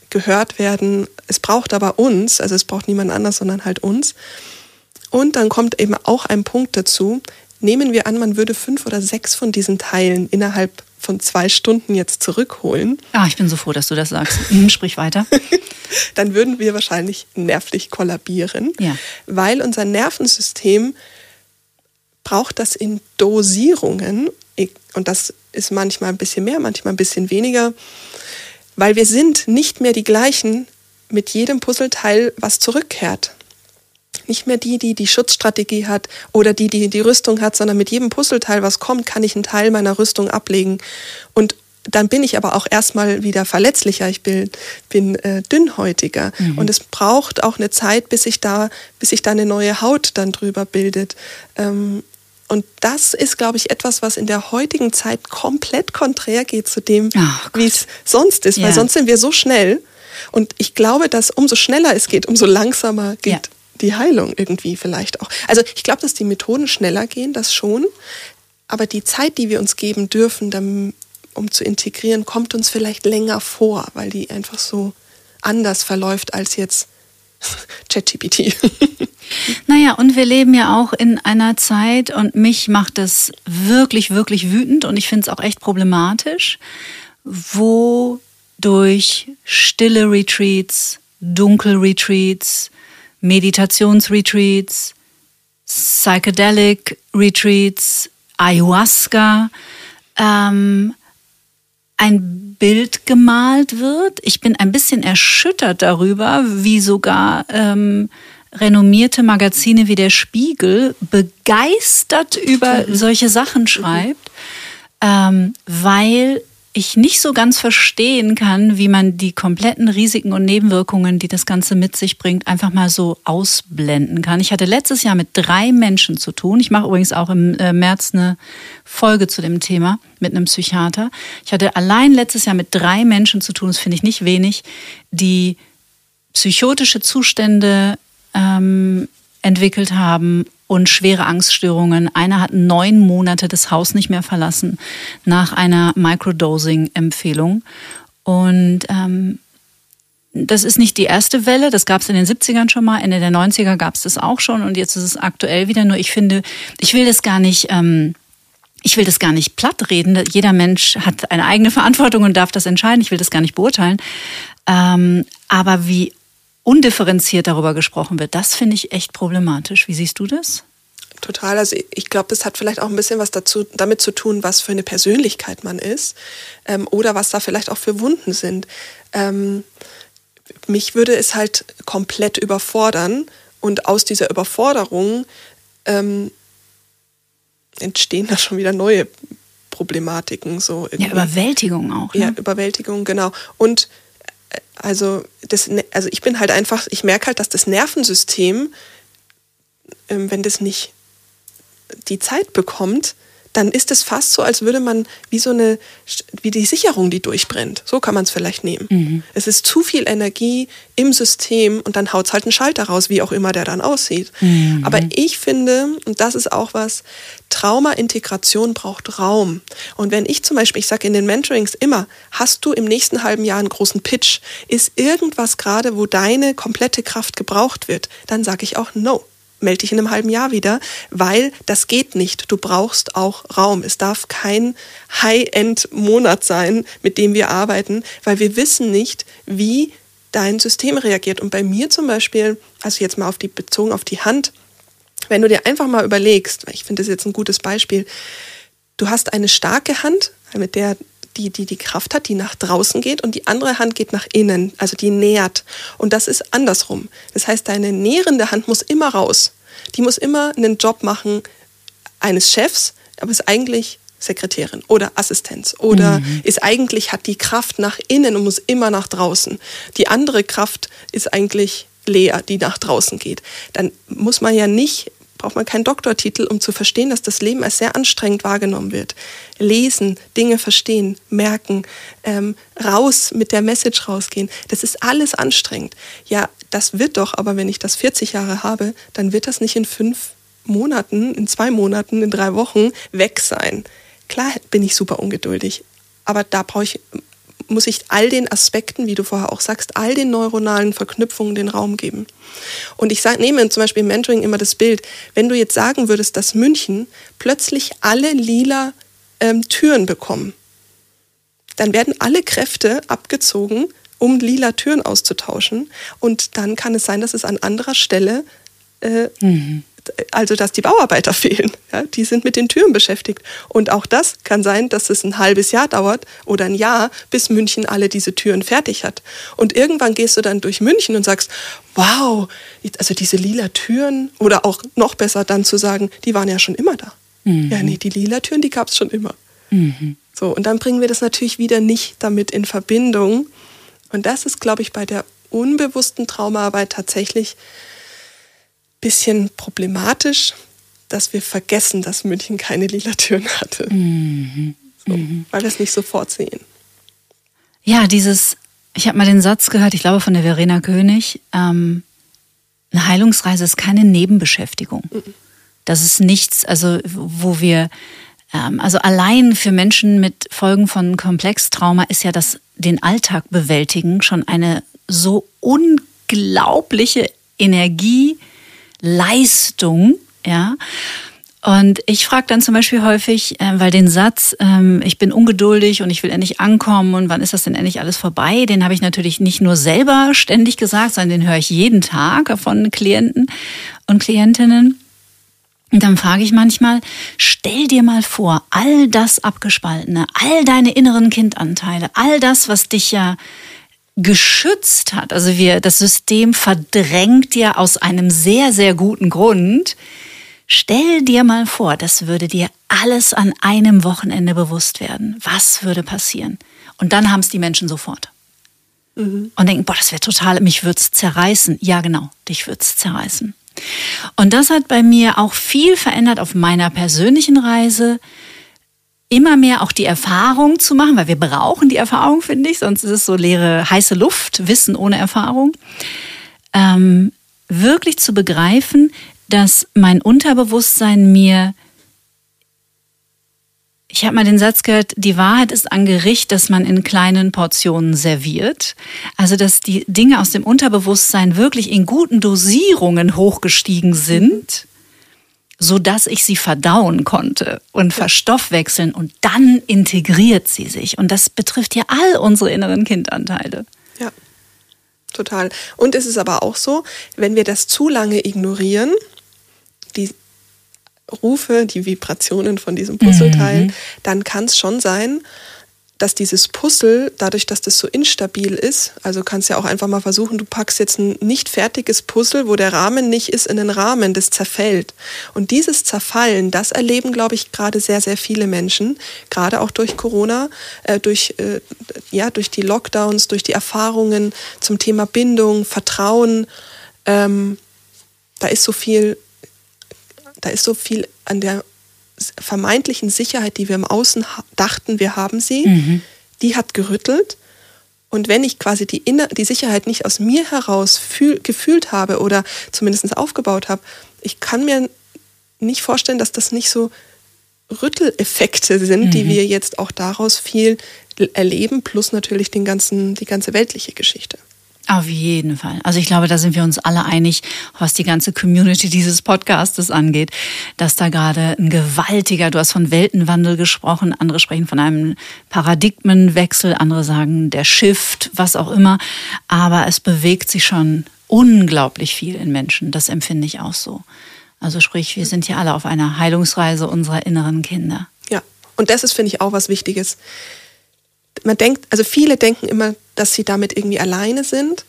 Speaker 3: gehört werden. Es braucht aber uns, also es braucht niemand anders, sondern halt uns. Und dann kommt eben auch ein Punkt dazu. Nehmen wir an, man würde fünf oder sechs von diesen Teilen innerhalb von zwei Stunden jetzt zurückholen.
Speaker 1: Ah, ich bin so froh, dass du das sagst. Hm, sprich weiter.
Speaker 3: Dann würden wir wahrscheinlich nervlich kollabieren,
Speaker 1: ja.
Speaker 3: weil unser Nervensystem braucht das in Dosierungen. Und das ist manchmal ein bisschen mehr, manchmal ein bisschen weniger, weil wir sind nicht mehr die gleichen mit jedem Puzzleteil, was zurückkehrt. Nicht mehr die, die die Schutzstrategie hat oder die, die die Rüstung hat, sondern mit jedem Puzzleteil, was kommt, kann ich einen Teil meiner Rüstung ablegen. Und dann bin ich aber auch erstmal wieder verletzlicher. Ich bin, bin äh, dünnhäutiger. Mhm. Und es braucht auch eine Zeit, bis sich da, bis sich da eine neue Haut dann drüber bildet. Ähm, Und das ist, glaube ich, etwas, was in der heutigen Zeit komplett konträr geht zu dem, oh wie es sonst ist. Ja. Weil sonst sind wir so schnell. Und ich glaube, dass umso schneller es geht, umso langsamer geht ja. die Heilung irgendwie vielleicht auch. Also ich glaube, dass die Methoden schneller gehen, das schon. Aber die Zeit, die wir uns geben dürfen, um zu integrieren, kommt uns vielleicht länger vor, weil die einfach so anders verläuft als jetzt ChatGPT.
Speaker 1: Naja, und wir leben ja auch in einer Zeit, und mich macht das wirklich, wirklich wütend und ich finde es auch echt problematisch, wo durch stille Retreats, Dunkel-Retreats, Meditationsretreats, Psychedelic Retreats, Ayahuasca, ähm, ein Bild gemalt wird. Ich bin ein bisschen erschüttert darüber, wie sogar ähm, renommierte Magazine wie der Spiegel begeistert über solche Sachen schreibt, ähm, weil ich nicht so ganz verstehen kann, wie man die kompletten Risiken und Nebenwirkungen, die das Ganze mit sich bringt, einfach mal so ausblenden kann. Ich hatte letztes Jahr mit drei Menschen zu tun. Ich mache übrigens auch im März eine Folge zu dem Thema mit einem Psychiater. Ich hatte allein letztes Jahr mit drei Menschen zu tun, das finde ich nicht wenig, die psychotische Zustände ähm, entwickelt haben und schwere Angststörungen. Einer hat neun Monate das Haus nicht mehr verlassen nach einer Microdosing-Empfehlung. Und ähm, das ist nicht die erste Welle, das gab es in den siebzigern schon mal, Ende der neunziger gab es das auch schon und jetzt ist es aktuell wieder. Nur ich finde, ich will das gar nicht... Ähm, Ich will das gar nicht platt reden. Jeder Mensch hat eine eigene Verantwortung und darf das entscheiden. Ich will das gar nicht beurteilen. Ähm, aber wie undifferenziert darüber gesprochen wird, das finde ich echt problematisch. Wie siehst du das?
Speaker 3: Total. Also ich glaube, das hat vielleicht auch ein bisschen was dazu, damit zu tun, was für eine Persönlichkeit man ist ähm, oder was da vielleicht auch für Wunden sind. Ähm, mich würde es halt komplett überfordern und aus dieser Überforderung ähm, entstehen da schon wieder neue Problematiken. So irgendwie.
Speaker 1: Ja, Überwältigung auch. Ne?
Speaker 3: Ja, Überwältigung, genau. Und also, das, also ich bin halt einfach, ich merke halt, dass das Nervensystem, wenn das nicht die Zeit bekommt, dann ist es fast so, als würde man wie so eine, wie die Sicherung, die durchbrennt. So kann man es vielleicht nehmen. Mhm. Es ist zu viel Energie im System und dann haut es halt einen Schalter raus, wie auch immer der dann aussieht. Mhm. Aber ich finde, und das ist auch was, Trauma-Integration braucht Raum. Und wenn ich zum Beispiel, ich sage in den Mentorings immer, hast du im nächsten halben Jahr einen großen Pitch, ist irgendwas gerade, wo deine komplette Kraft gebraucht wird, dann sage ich auch no. Melde dich in einem halben Jahr wieder, weil das geht nicht. Du brauchst auch Raum. Es darf kein High-End-Monat sein, mit dem wir arbeiten, weil wir wissen nicht, wie dein System reagiert. Und bei mir zum Beispiel, also jetzt mal auf die, bezogen auf die Hand, wenn du dir einfach mal überlegst, ich finde das jetzt ein gutes Beispiel, du hast eine starke Hand, mit der die, die die Kraft hat, die nach draußen geht und die andere Hand geht nach innen, also die nährt. Und das ist andersrum. Das heißt, deine nährende Hand muss immer raus. Die muss immer einen Job machen eines Chefs, aber ist eigentlich Sekretärin oder Assistenz oder mhm. ist eigentlich, hat die Kraft nach innen und muss immer nach draußen. Die andere Kraft ist eigentlich leer, die nach draußen geht. Dann muss man ja nicht, braucht man keinen Doktortitel, um zu verstehen, dass das Leben als sehr anstrengend wahrgenommen wird. Lesen, Dinge verstehen, merken, ähm, raus mit der Message rausgehen, das ist alles anstrengend. Ja, das wird doch, aber wenn ich das vierzig Jahre habe, dann wird das nicht in fünf Monaten, in zwei Monaten, in drei Wochen weg sein. Klar bin ich super ungeduldig, aber da brauche ich, muss ich all den Aspekten, wie du vorher auch sagst, all den neuronalen Verknüpfungen den Raum geben. Und ich sag, nehme zum Beispiel im Mentoring immer das Bild, wenn du jetzt sagen würdest, dass München plötzlich alle lila ähm, Türen bekommen, dann werden alle Kräfte abgezogen, um lila Türen auszutauschen. Und dann kann es sein, dass es an anderer Stelle, äh, mhm. also dass die Bauarbeiter fehlen. Ja, die sind mit den Türen beschäftigt. Und auch das kann sein, dass es ein halbes Jahr dauert oder ein Jahr, bis München alle diese Türen fertig hat. Und irgendwann gehst du dann durch München und sagst, wow, also diese lila Türen, oder auch noch besser dann zu sagen, die waren ja schon immer da. Mhm. Ja, nee, die lila Türen, die gab es schon immer. Mhm. So, und dann bringen wir das natürlich wieder nicht damit in Verbindung. Und das ist, glaube ich, bei der unbewussten Traumaarbeit tatsächlich ein bisschen problematisch, dass wir vergessen, dass München keine lila Türen hatte. Mhm. So, mhm. Weil wir es nicht sofort sehen.
Speaker 1: Ja, dieses, ich habe mal den Satz gehört, ich glaube von der Verena König, ähm, eine Heilungsreise ist keine Nebenbeschäftigung. Mhm. Das ist nichts, also wo wir, ähm, also allein für Menschen mit Folgen von Komplextrauma ist ja das den Alltag bewältigen schon eine so unglaubliche Energieleistung, ja. Und ich frage dann zum Beispiel häufig, äh, weil den Satz, ähm, ich bin ungeduldig und ich will endlich ankommen und wann ist das denn endlich alles vorbei, den habe ich natürlich nicht nur selber ständig gesagt, sondern den höre ich jeden Tag von Klienten und Klientinnen. Und dann frage ich manchmal, stell dir mal vor, all das Abgespaltene, all deine inneren Kindanteile, all das, was dich ja geschützt hat, also wir, das System verdrängt ja aus einem sehr, sehr guten Grund. Stell dir mal vor, das würde dir alles an einem Wochenende bewusst werden. Was würde passieren? Und dann haben es die Menschen sofort. Mhm. Und denken, boah, das wäre total, mich würde es zerreißen. Ja, genau, dich würde es zerreißen. Und das hat bei mir auch viel verändert auf meiner persönlichen Reise, immer mehr auch die Erfahrung zu machen, weil wir brauchen die Erfahrung, finde ich, sonst ist es so leere, heiße Luft, Wissen ohne Erfahrung, ähm, wirklich zu begreifen, dass mein Unterbewusstsein mir, ich habe mal den Satz gehört, die Wahrheit ist ein Gericht, das man in kleinen Portionen serviert. Also dass die Dinge aus dem Unterbewusstsein wirklich in guten Dosierungen hochgestiegen sind, sodass ich sie verdauen konnte und verstoffwechseln und dann integriert sie sich. Und das betrifft ja all unsere inneren Kindanteile.
Speaker 3: Ja, total. Und es ist aber auch so, wenn wir das zu lange ignorieren, die Rufe, die Vibrationen von diesem Puzzleteil, mhm. dann kann es schon sein, dass dieses Puzzle, dadurch, dass das so instabil ist, also kannst ja auch einfach mal versuchen, du packst jetzt ein nicht fertiges Puzzle, wo der Rahmen nicht ist, in den Rahmen, das zerfällt. Und dieses Zerfallen, das erleben, glaube ich, gerade sehr, sehr viele Menschen, gerade auch durch Corona, äh, durch, äh, ja, durch die Lockdowns, durch die Erfahrungen zum Thema Bindung, Vertrauen. Ähm, da ist so viel Da ist so viel an der vermeintlichen Sicherheit, die wir im Außen dachten, wir haben sie, mhm. die hat gerüttelt. Und wenn ich quasi die, Inner- die Sicherheit nicht aus mir heraus fühl- gefühlt habe oder zumindest aufgebaut habe, ich kann mir nicht vorstellen, dass das nicht so Rütteleffekte sind, mhm. die wir jetzt auch daraus viel erleben, plus natürlich den ganzen, die ganze weltliche Geschichte.
Speaker 1: Auf jeden Fall. Also ich glaube, da sind wir uns alle einig, was die ganze Community dieses Podcastes angeht, dass da gerade ein gewaltiger, du hast von Weltenwandel gesprochen, andere sprechen von einem Paradigmenwechsel, andere sagen der Shift, was auch immer. Aber es bewegt sich schon unglaublich viel in Menschen. Das empfinde ich auch so. Also sprich, wir sind ja alle auf einer Heilungsreise unserer inneren Kinder.
Speaker 3: Ja, und das ist, finde ich, auch was Wichtiges. Man denkt, also viele denken immer, dass sie damit irgendwie alleine sind.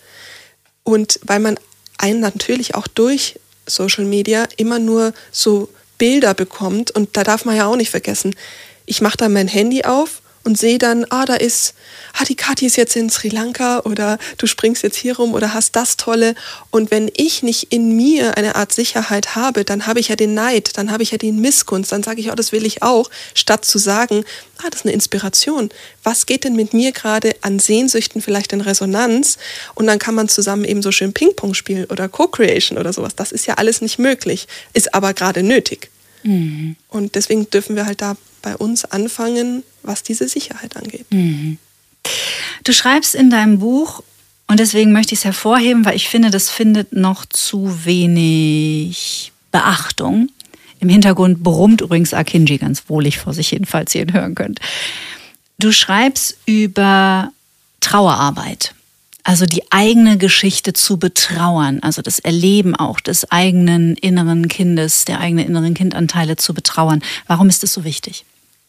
Speaker 3: Und weil man einen natürlich auch durch Social Media immer nur so Bilder bekommt. Und da darf man ja auch nicht vergessen, ich mache dann mein Handy auf und sehe dann, ah, da ist, ah, die Kathi ist jetzt in Sri Lanka oder du springst jetzt hier rum oder hast das Tolle. Und wenn ich nicht in mir eine Art Sicherheit habe, dann habe ich ja den Neid, dann habe ich ja die Missgunst, dann sage ich, oh, das will ich auch, statt zu sagen, ah, das ist eine Inspiration. Was geht denn mit mir gerade an Sehnsüchten vielleicht in Resonanz? Und dann kann man zusammen eben so schön Ping-Pong spielen oder Co-Creation oder sowas. Das ist ja alles nicht möglich, ist aber gerade nötig. Mhm. Und deswegen dürfen wir halt da bei uns anfangen, was diese Sicherheit angeht.
Speaker 1: Mhm. Du schreibst in deinem Buch, und deswegen möchte ich es hervorheben, weil ich finde, das findet noch zu wenig Beachtung. Im Hintergrund brummt übrigens Akinji ganz wohlig vor sich hin, falls ihr ihn hören könnt. Du schreibst über Trauerarbeit, also die eigene Geschichte zu betrauern, also das Erleben auch des eigenen inneren Kindes, der eigenen inneren Kindanteile zu betrauern. Warum ist das so wichtig?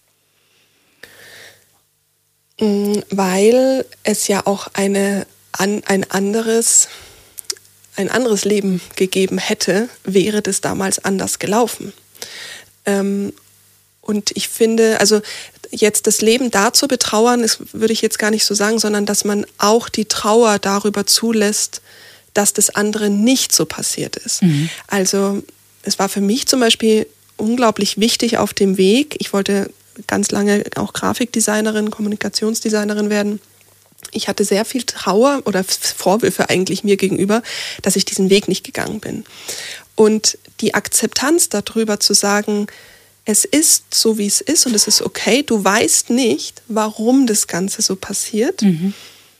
Speaker 3: Weil es ja auch eine, an, ein, anderes, ein anderes Leben gegeben hätte, wäre das damals anders gelaufen. Ähm, und ich finde, also jetzt das Leben da zu betrauern, das würde ich jetzt gar nicht so sagen, sondern dass man auch die Trauer darüber zulässt, dass das andere nicht so passiert ist. Mhm. Also es war für mich zum Beispiel unglaublich wichtig auf dem Weg. Ich wollte ganz lange auch Grafikdesignerin, Kommunikationsdesignerin werden. Ich hatte sehr viel Trauer oder Vorwürfe eigentlich mir gegenüber, dass ich diesen Weg nicht gegangen bin. Und die Akzeptanz darüber zu sagen, es ist so, wie es ist und es ist okay, du weißt nicht, warum das Ganze so passiert. Mhm.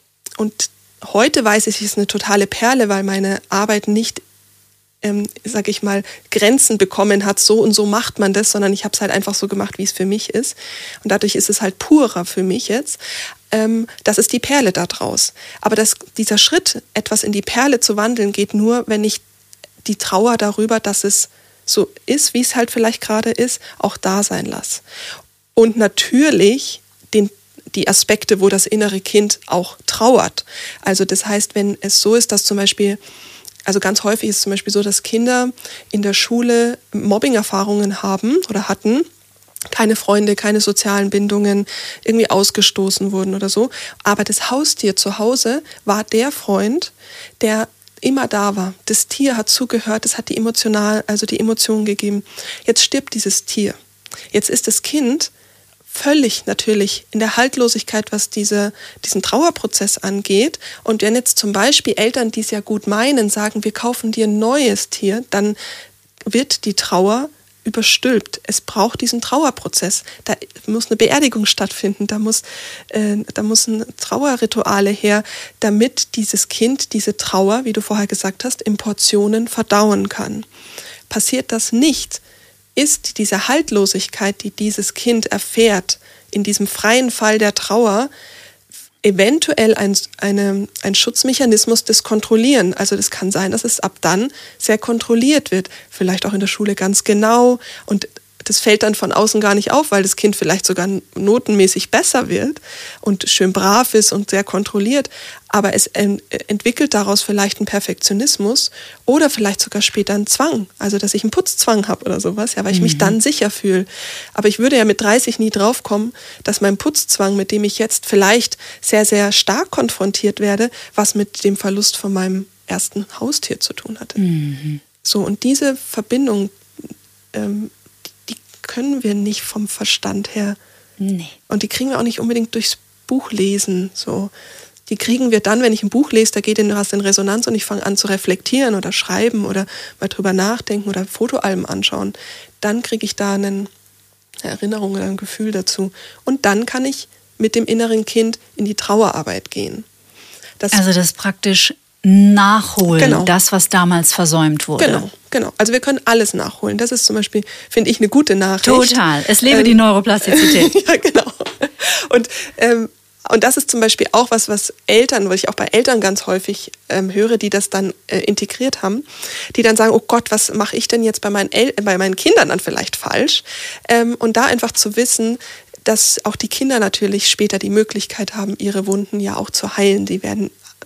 Speaker 3: Und heute weiß ich, es ist eine totale Perle, weil meine Arbeit nicht Ähm, sag ich mal, Grenzen bekommen hat, so und so macht man das, sondern ich habe es halt einfach so gemacht, wie es für mich ist. Und dadurch ist es halt purer für mich jetzt. Ähm, das ist die Perle da draus. Aber das, dieser Schritt, etwas in die Perle zu wandeln, geht nur, wenn ich die Trauer darüber, dass es so ist, wie es halt vielleicht gerade ist, auch da sein lasse. Und natürlich den die Aspekte, wo das innere Kind auch trauert. Also das heißt, wenn es so ist, dass zum Beispiel Also ganz häufig ist es zum Beispiel so, dass Kinder in der Schule Mobbing-Erfahrungen haben oder hatten, keine Freunde, keine sozialen Bindungen, irgendwie ausgestoßen wurden oder so. Aber das Haustier zu Hause war der Freund, der immer da war. Das Tier hat zugehört, das hat die emotional, also die Emotionen gegeben. Jetzt stirbt dieses Tier. Jetzt ist das Kind völlig natürlich in der Haltlosigkeit, was diese, diesen Trauerprozess angeht. Und wenn jetzt zum Beispiel Eltern, die es ja gut meinen, sagen, wir kaufen dir ein neues Tier, dann wird die Trauer überstülpt. Es braucht diesen Trauerprozess. Da muss eine Beerdigung stattfinden, da muss, äh, da müssen Trauerrituale her, damit dieses Kind diese Trauer, wie du vorher gesagt hast, in Portionen verdauen kann. Passiert das nicht, ist diese Haltlosigkeit, die dieses Kind erfährt, in diesem freien Fall der Trauer, eventuell ein, eine, ein Schutzmechanismus des Kontrollieren. Also das kann sein, dass es ab dann sehr kontrolliert wird, vielleicht auch in der Schule ganz genau, und das fällt dann von außen gar nicht auf, weil das Kind vielleicht sogar notenmäßig besser wird und schön brav ist und sehr kontrolliert, aber es entwickelt daraus vielleicht einen Perfektionismus oder vielleicht sogar später einen Zwang, also dass ich einen Putzzwang habe oder sowas, ja, weil ich mhm. mich dann sicher fühle. Aber ich würde ja mit dreißig nie draufkommen, dass mein Putzzwang, mit dem ich jetzt vielleicht sehr, sehr stark konfrontiert werde, was mit dem Verlust von meinem ersten Haustier zu tun hatte. Mhm. So, und diese Verbindung, ähm, können wir nicht vom Verstand her. Nee. Und die kriegen wir auch nicht unbedingt durchs Buchlesen. So. Die kriegen wir dann, wenn ich ein Buch lese, da geht in, hast in Resonanz und ich fange an zu reflektieren oder schreiben oder mal drüber nachdenken oder Fotoalben anschauen. Dann kriege ich da eine Erinnerung oder ein Gefühl dazu. Und dann kann ich mit dem inneren Kind in die Trauerarbeit gehen. Das
Speaker 1: also das praktisch nachholen, genau. Das, was damals versäumt wurde.
Speaker 3: Genau, genau. Also wir können alles nachholen. Das ist zum Beispiel, finde ich, eine gute Nachricht.
Speaker 1: Total. Es lebe ähm, die Neuroplastizität.
Speaker 3: Ja, genau. Und, ähm, und das ist zum Beispiel auch was, was Eltern, was ich auch bei Eltern ganz häufig ähm, höre, die das dann äh, integriert haben, die dann sagen, oh Gott, was mache ich denn jetzt bei meinen, El- bei meinen Kindern dann vielleicht falsch? Ähm, und da einfach zu wissen, dass auch die Kinder natürlich später die Möglichkeit haben, ihre Wunden ja auch zu heilen. Die werden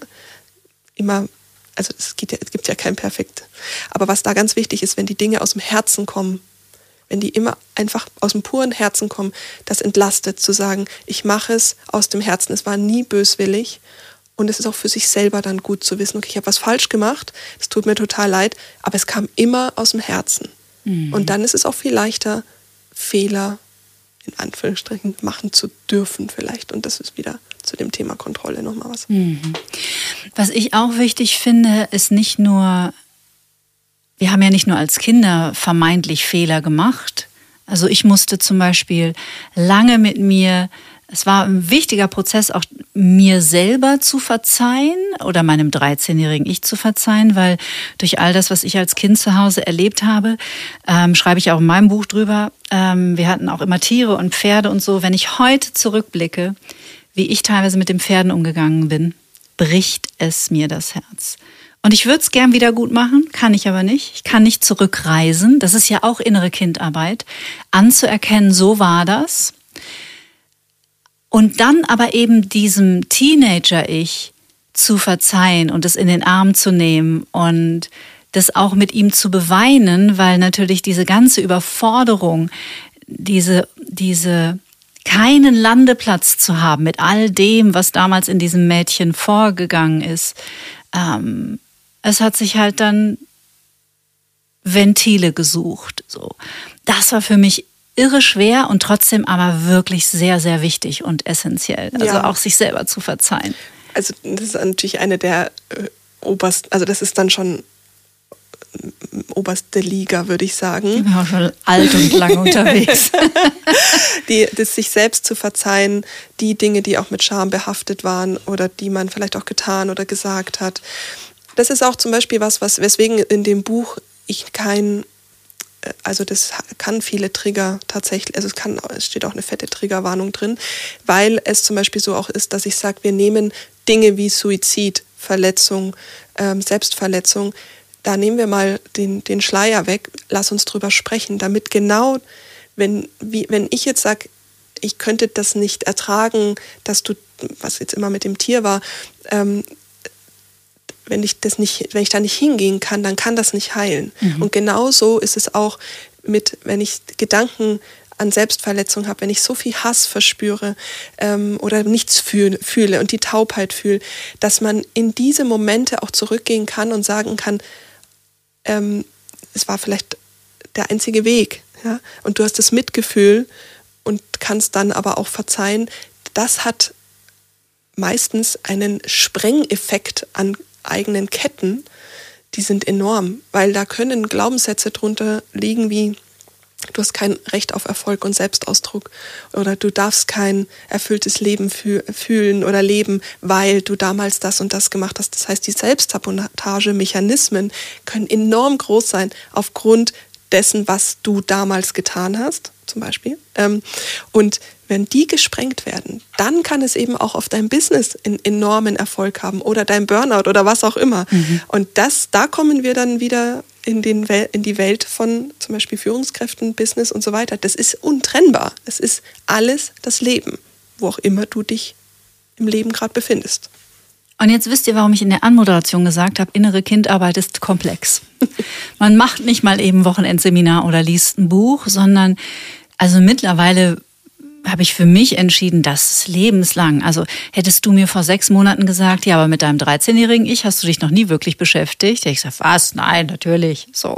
Speaker 3: immer, also es gibt ja, es gibt ja kein Perfekt. Aber was da ganz wichtig ist, wenn die Dinge aus dem Herzen kommen, wenn die immer einfach aus dem puren Herzen kommen, das entlastet, zu sagen, ich mache es aus dem Herzen. Es war nie böswillig und es ist auch für sich selber dann gut zu wissen, okay, ich habe was falsch gemacht, es tut mir total leid, aber es kam immer aus dem Herzen. Mhm. Und dann ist es auch viel leichter, Fehler in Anführungsstrichen machen zu dürfen vielleicht. Und das ist wieder zu dem Thema Kontrolle nochmal was.
Speaker 1: Mhm. Was ich auch wichtig finde, ist nicht nur, wir haben ja nicht nur als Kinder vermeintlich Fehler gemacht. Also ich musste zum Beispiel lange mit mir Es war ein wichtiger Prozess, auch mir selber zu verzeihen oder meinem dreizehnjährigen Ich zu verzeihen, weil durch all das, was ich als Kind zu Hause erlebt habe, ähm, schreibe ich auch in meinem Buch drüber, ähm, wir hatten auch immer Tiere und Pferde und so. Wenn ich heute zurückblicke, wie ich teilweise mit den Pferden umgegangen bin, bricht es mir das Herz. Und ich würde es gern wieder gut machen, kann ich aber nicht. Ich kann nicht zurückreisen. Das ist ja auch innere Kindarbeit, anzuerkennen, so war das. Und dann aber eben diesem Teenager-Ich zu verzeihen und es in den Arm zu nehmen und das auch mit ihm zu beweinen, weil natürlich diese ganze Überforderung, diese, diese keinen Landeplatz zu haben mit all dem, was damals in diesem Mädchen vorgegangen ist, ähm, es hat sich halt dann Ventile gesucht. So. Das war für mich irre schwer und trotzdem aber wirklich sehr, sehr wichtig und essentiell. Also ja. Auch sich selber zu verzeihen.
Speaker 3: Also das ist natürlich eine der äh, obersten, also das ist dann schon äh, oberste Liga, würde ich sagen.
Speaker 1: Ich bin auch schon alt und lang unterwegs.
Speaker 3: die, das sich selbst zu verzeihen, die Dinge, die auch mit Scham behaftet waren oder die man vielleicht auch getan oder gesagt hat. Das ist auch zum Beispiel was, was weswegen in dem Buch ich kein Also das kann viele Trigger tatsächlich, also es kann, es steht auch eine fette Triggerwarnung drin, weil es zum Beispiel so auch ist, dass ich sage, wir nehmen Dinge wie Suizid, Verletzung, ähm, Selbstverletzung, da nehmen wir mal den, den Schleier weg, lass uns drüber sprechen, damit genau, wenn, wie, wenn ich jetzt sage, ich könnte das nicht ertragen, dass du, was jetzt immer mit dem Tier war, ähm, wenn ich das nicht, wenn ich da nicht hingehen kann, dann kann das nicht heilen. Mhm. Und genauso ist es auch mit, wenn ich Gedanken an Selbstverletzung habe, wenn ich so viel Hass verspüre ähm, oder nichts fühl, fühle und die Taubheit fühle, dass man in diese Momente auch zurückgehen kann und sagen kann, ähm, es war vielleicht der einzige Weg. Ja? Und du hast das Mitgefühl und kannst dann aber auch verzeihen. Das hat meistens einen Sprengeffekt an eigenen Ketten, die sind enorm, weil da können Glaubenssätze drunter liegen wie, du hast kein Recht auf Erfolg und Selbstausdruck oder du darfst kein erfülltes Leben fühlen oder leben, weil du damals das und das gemacht hast. Das heißt, die Selbstsabotagemechanismen können enorm groß sein aufgrund dessen, was du damals getan hast, zum Beispiel. Und wenn die gesprengt werden, dann kann es eben auch auf dein Business einen enormen Erfolg haben oder dein Burnout oder was auch immer. Mhm. Und das, da kommen wir dann wieder in, den Wel- in die Welt von zum Beispiel Führungskräften, Business und so weiter. Das ist untrennbar. Es ist alles das Leben, wo auch immer du dich im Leben gerade befindest.
Speaker 1: Und jetzt wisst ihr, warum ich in der Anmoderation gesagt habe, innere Kindarbeit ist komplex. Man macht nicht mal eben Wochenendseminar oder liest ein Buch, sondern also mittlerweile habe ich für mich entschieden, das ist lebenslang. Also hättest du mir vor sechs Monaten gesagt, ja, aber mit deinem dreizehnjährigen Ich hast du dich noch nie wirklich beschäftigt. Hätte ich gesagt, was? Nein, natürlich. So.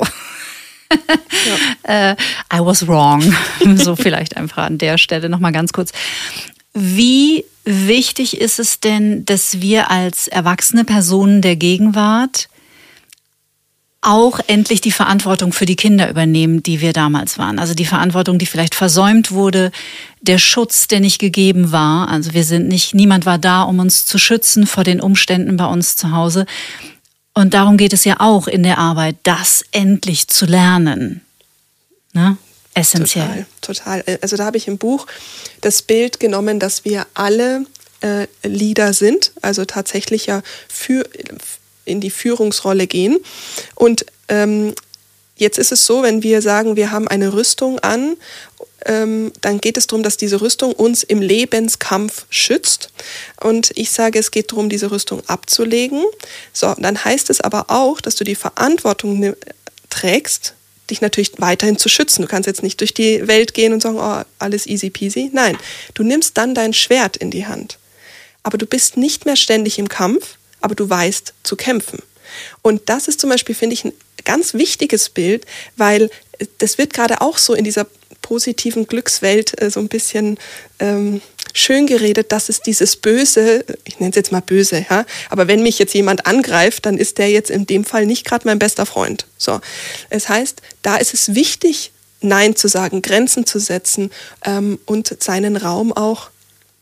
Speaker 1: Ja. I was wrong. So vielleicht einfach an der Stelle nochmal ganz kurz. Wie wichtig ist es denn, dass wir als erwachsene Personen der Gegenwart auch endlich die Verantwortung für die Kinder übernehmen, die wir damals waren. Also die Verantwortung, die vielleicht versäumt wurde, der Schutz, der nicht gegeben war. Also wir sind nicht, niemand war da, um uns zu schützen vor den Umständen bei uns zu Hause. Und darum geht es ja auch in der Arbeit, das endlich zu lernen. Ne? Essentiell.
Speaker 3: Total, total. Also da habe ich im Buch das Bild genommen, dass wir alle äh, Leader sind, also tatsächlich ja für in die Führungsrolle gehen. Und ähm, jetzt ist es so, wenn wir sagen, wir haben eine Rüstung an, ähm, dann geht es darum, dass diese Rüstung uns im Lebenskampf schützt. Und ich sage, es geht darum, diese Rüstung abzulegen. So, dann heißt es aber auch, dass du die Verantwortung ne- trägst, dich natürlich weiterhin zu schützen. Du kannst jetzt nicht durch die Welt gehen und sagen, oh, alles easy peasy. Nein, du nimmst dann dein Schwert in die Hand. Aber du bist nicht mehr ständig im Kampf, aber du weißt zu kämpfen. Und das ist zum Beispiel, finde ich, ein ganz wichtiges Bild, weil das wird gerade auch so in dieser positiven Glückswelt äh, so ein bisschen ähm, schön geredet, dass es dieses Böse, ich nenne es jetzt mal böse, ja, aber wenn mich jetzt jemand angreift, dann ist der jetzt in dem Fall nicht gerade mein bester Freund. So, es heißt, da ist es wichtig, Nein zu sagen, Grenzen zu setzen ähm, und seinen Raum auch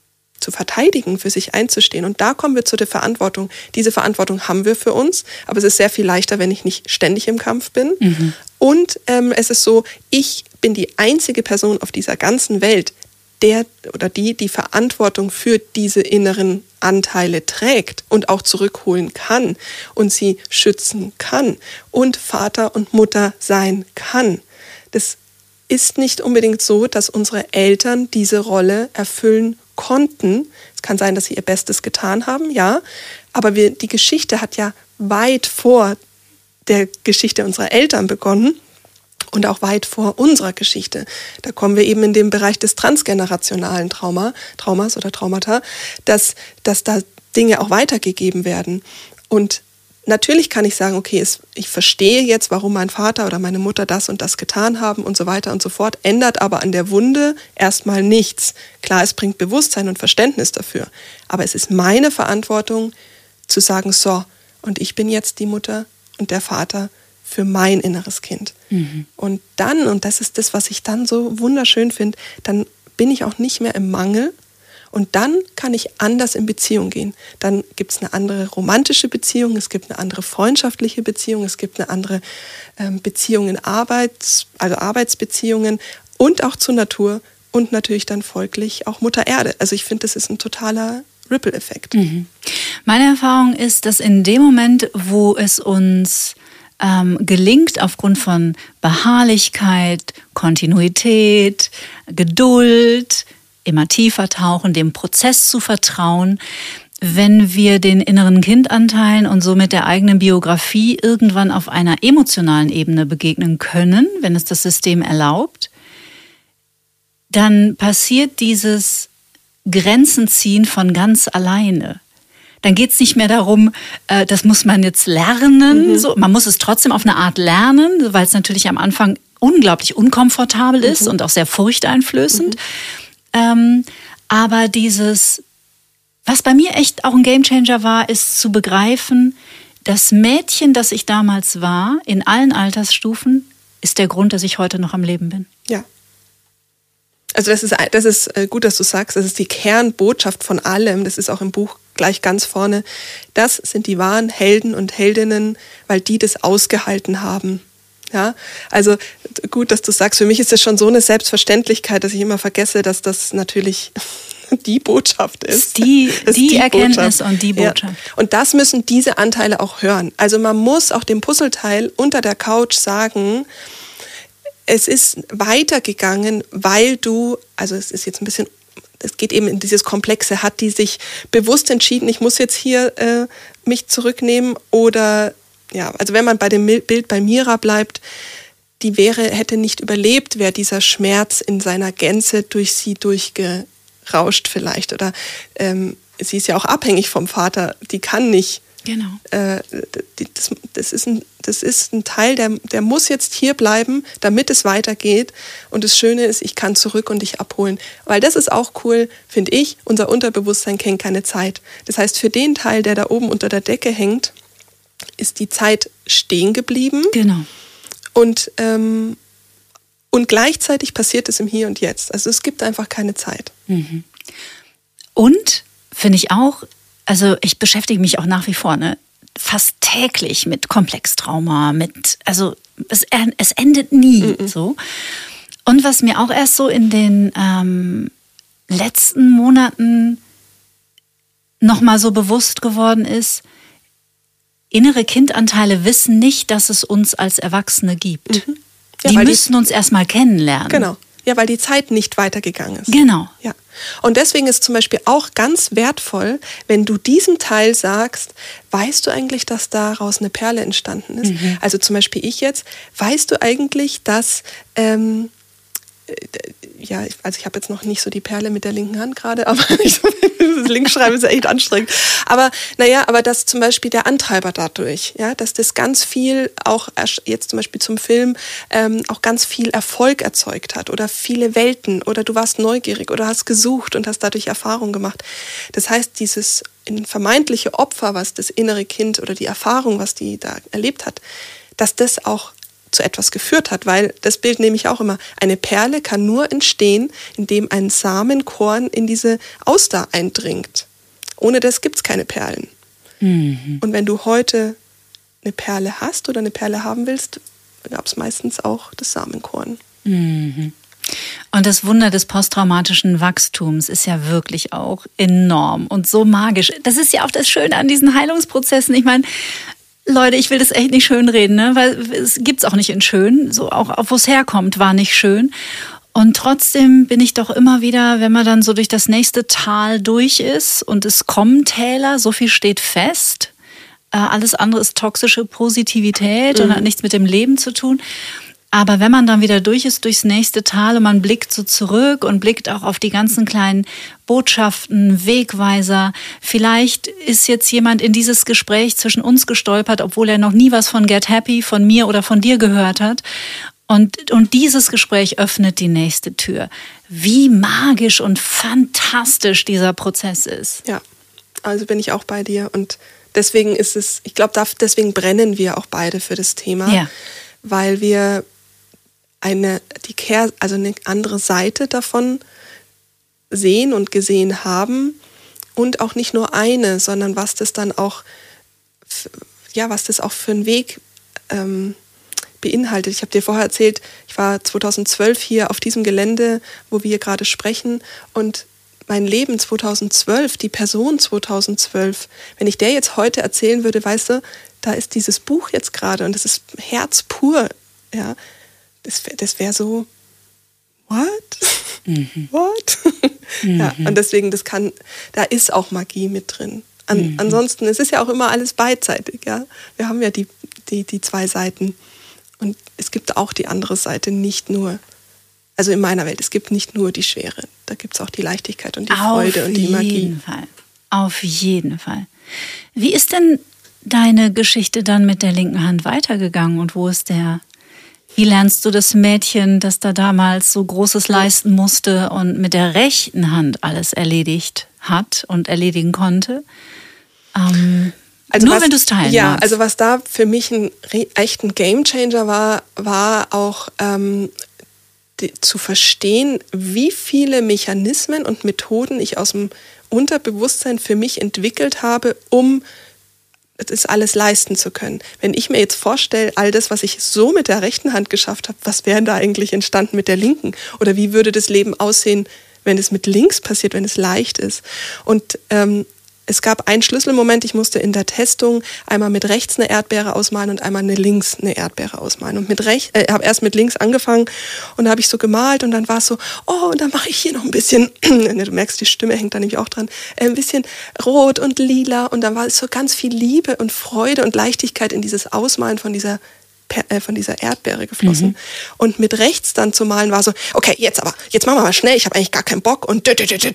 Speaker 3: zu verteidigen, für sich einzustehen. Und da kommen wir zu der Verantwortung. Diese Verantwortung haben wir für uns, aber es ist sehr viel leichter, wenn ich nicht ständig im Kampf bin. Mhm. Und ähm, es ist so, ich bin die einzige Person auf dieser ganzen Welt, der oder die die Verantwortung für diese inneren Anteile trägt und auch zurückholen kann und sie schützen kann und Vater und Mutter sein kann. Das ist nicht unbedingt so, dass unsere Eltern diese Rolle erfüllen konnten. Es kann sein, dass sie ihr Bestes getan haben, ja, aber wir, die Geschichte hat ja weit vor der Geschichte unserer Eltern begonnen. Und auch weit vor unserer Geschichte. Da kommen wir eben in den Bereich des transgenerationalen Trauma, Traumas oder Traumata, dass, dass da Dinge auch weitergegeben werden. Und natürlich kann ich sagen, okay, es, ich verstehe jetzt, warum mein Vater oder meine Mutter das und das getan haben und so weiter und so fort, ändert aber an der Wunde erstmal nichts. Klar, es bringt Bewusstsein und Verständnis dafür. Aber es ist meine Verantwortung zu sagen, so, und ich bin jetzt die Mutter und der Vater für mein inneres Kind. Mhm. Und dann, und das ist das, was ich dann so wunderschön finde, dann bin ich auch nicht mehr im Mangel und dann kann ich anders in Beziehung gehen. Dann gibt es eine andere romantische Beziehung, es gibt eine andere freundschaftliche Beziehung, es gibt eine andere ähm, Beziehung in Arbeits, also Arbeitsbeziehungen und auch zur Natur und natürlich dann folglich auch Mutter Erde. Also ich finde, das ist ein totaler Ripple-Effekt.
Speaker 1: Mhm. Meine Erfahrung ist, dass in dem Moment, wo es uns Ähm, gelingt, aufgrund von Beharrlichkeit, Kontinuität, Geduld, immer tiefer tauchen, dem Prozess zu vertrauen, wenn wir den inneren Kindanteilen und somit der eigenen Biografie irgendwann auf einer emotionalen Ebene begegnen können, wenn es das System erlaubt, dann passiert dieses Grenzenziehen von ganz alleine. Dann geht es nicht mehr darum, äh, das muss man jetzt lernen. Mhm. So. Man muss es trotzdem auf eine Art lernen, weil es natürlich am Anfang unglaublich unkomfortabel ist mhm. und auch sehr furchteinflößend. Mhm. Ähm, aber dieses, was bei mir echt auch ein Gamechanger war, ist zu begreifen, das Mädchen, das ich damals war, in allen Altersstufen, ist der Grund, dass ich heute noch am Leben bin.
Speaker 3: Ja. Also das ist, das ist gut, dass du sagst, das ist die Kernbotschaft von allem, das ist auch im Buch gleich ganz vorne. Das sind die wahren Helden und Heldinnen, weil die das ausgehalten haben. Ja, also gut, dass du sagst, für mich ist das schon so eine Selbstverständlichkeit, dass ich immer vergesse, dass das natürlich die Botschaft ist.
Speaker 1: Die, ist die, die Erkenntnis Botschaft. Und die Botschaft.
Speaker 3: Ja. Und das müssen diese Anteile auch hören. Also man muss auch dem Puzzleteil unter der Couch sagen, es ist weitergegangen, weil du, also es ist jetzt ein bisschen, es geht eben in dieses Komplexe, hat die sich bewusst entschieden, ich muss jetzt hier äh, mich zurücknehmen oder, ja, also wenn man bei dem Bild bei Mira bleibt, die wäre, hätte nicht überlebt, wäre dieser Schmerz in seiner Gänze durch sie durchgerauscht vielleicht oder ähm, sie ist ja auch abhängig vom Vater, die kann nicht.
Speaker 1: Genau.
Speaker 3: Äh, das, das, ist ein, das ist ein Teil, der, der muss jetzt hier bleiben, damit es weitergeht. Und das Schöne ist, ich kann zurück und dich abholen. Weil das ist auch cool, finde ich, unser Unterbewusstsein kennt keine Zeit. Das heißt, für den Teil, der da oben unter der Decke hängt, ist die Zeit stehen geblieben.
Speaker 1: Genau.
Speaker 3: Und, ähm, und gleichzeitig passiert es im Hier und Jetzt. Also es gibt einfach keine Zeit.
Speaker 1: Mhm. Und, finde ich auch, also ich beschäftige mich auch nach wie vor, ne, fast täglich mit Komplextrauma, mit, also es, es endet nie mm-mm. so. Und was mir auch erst so in den ähm, letzten Monaten nochmal so bewusst geworden ist, innere Kindanteile wissen nicht, dass es uns als Erwachsene gibt. Mhm. Ja, die müssen die, uns erstmal kennenlernen.
Speaker 3: Genau. Ja, weil die Zeit nicht weitergegangen ist.
Speaker 1: Genau.
Speaker 3: Ja. Und deswegen ist zum Beispiel auch ganz wertvoll, wenn du diesem Teil sagst, weißt du eigentlich, dass daraus eine Perle entstanden ist? Mhm. Also zum Beispiel ich jetzt, weißt du eigentlich, dass, ähm, ja, also ich habe jetzt noch nicht so die Perle mit der linken Hand gerade, aber ich, das Linkschreiben ist ja echt anstrengend. Aber naja, aber dass zum Beispiel der Antreiber dadurch, ja, dass das ganz viel auch jetzt zum Beispiel zum Film ähm, auch ganz viel Erfolg erzeugt hat oder viele Welten oder du warst neugierig oder hast gesucht und hast dadurch Erfahrung gemacht. Das heißt, dieses vermeintliche Opfer, was das innere Kind oder die Erfahrung, was die da erlebt hat, dass das auch zu etwas geführt hat, weil das Bild nehme ich auch immer. Eine Perle kann nur entstehen, indem ein Samenkorn in diese Auster eindringt. Ohne das gibt es keine Perlen. Mhm. Und wenn du heute eine Perle hast oder eine Perle haben willst, gab es meistens auch das Samenkorn.
Speaker 1: Mhm. Und das Wunder des posttraumatischen Wachstums ist ja wirklich auch enorm und so magisch. Das ist ja auch das Schöne an diesen Heilungsprozessen. Ich meine, Leute, ich will das echt nicht schönreden, ne? Weil es gibt's auch nicht in schön. So auch, auch wo es herkommt, war nicht schön. Und trotzdem bin ich doch immer wieder, wenn man dann so durch das nächste Tal durch ist und es kommen Täler, so viel steht fest. Äh, alles andere ist toxische Positivität mhm. und hat nichts mit dem Leben zu tun. Aber wenn man dann wieder durch ist durchs nächste Tal und man blickt so zurück und blickt auch auf die ganzen kleinen Botschaften, Wegweiser. Vielleicht ist jetzt jemand in dieses Gespräch zwischen uns gestolpert, obwohl er noch nie was von Get Happy, von mir oder von dir gehört hat. Und, und dieses Gespräch öffnet die nächste Tür. Wie magisch und fantastisch dieser Prozess ist.
Speaker 3: Ja, also bin ich auch bei dir. Und deswegen ist es, ich glaube, deswegen brennen wir auch beide für das Thema.
Speaker 1: Ja.
Speaker 3: Weil wir eine, die Kehr, also eine andere Seite davon sehen und gesehen haben und auch nicht nur eine, sondern was das dann auch, ja, was das auch für einen Weg ähm, beinhaltet. Ich habe dir vorher erzählt, ich war zweitausendzwölf hier auf diesem Gelände, wo wir gerade sprechen, und mein Leben zweitausendzwölf, die Person zweitausendzwölf, wenn ich der jetzt heute erzählen würde, weißt du, da ist dieses Buch jetzt gerade und das ist Herz pur, ja, das, das wäre so, what? Mhm. What? Mhm. Ja, und deswegen, das kann, da ist auch Magie mit drin. An, mhm. Ansonsten, es ist ja auch immer alles beidseitig, ja. Wir haben ja die, die, die zwei Seiten und es gibt auch die andere Seite, nicht nur, also in meiner Welt, es gibt nicht nur die Schwere, da gibt es auch die Leichtigkeit und die
Speaker 1: Auf
Speaker 3: Freude und die Magie. Auf
Speaker 1: jeden Fall, auf jeden Fall. Wie ist denn deine Geschichte dann mit der linken Hand weitergegangen und wo ist der? Wie lernst du das Mädchen, das da damals so Großes leisten musste und mit der rechten Hand alles erledigt hat und erledigen konnte? Ähm,
Speaker 3: also
Speaker 1: nur
Speaker 3: was,
Speaker 1: wenn du es teilen
Speaker 3: Ja,
Speaker 1: magst.
Speaker 3: also was da für mich ein echter Gamechanger war, war auch ähm, die, zu verstehen, wie viele Mechanismen und Methoden ich aus dem Unterbewusstsein für mich entwickelt habe, um das alles leisten zu können. Wenn ich mir jetzt vorstelle, all das, was ich so mit der rechten Hand geschafft habe, was wäre da eigentlich entstanden mit der linken? Oder wie würde das Leben aussehen, wenn es mit links passiert, wenn es leicht ist? Und ähm, es gab einen Schlüsselmoment, ich musste in der Testung einmal mit rechts eine Erdbeere ausmalen und einmal eine links eine Erdbeere ausmalen. Und mit rechts, äh, habe erst mit links angefangen und da habe ich so gemalt und dann war es so, oh, und dann mache ich hier noch ein bisschen, du merkst, die Stimme hängt da nämlich auch dran, äh, ein bisschen rot und lila und dann war es so ganz viel Liebe und Freude und Leichtigkeit in dieses Ausmalen von dieser von dieser Erdbeere geflossen. Mhm. Und mit rechts dann zu malen war so, okay, jetzt aber, jetzt machen wir mal schnell, ich habe eigentlich gar keinen Bock und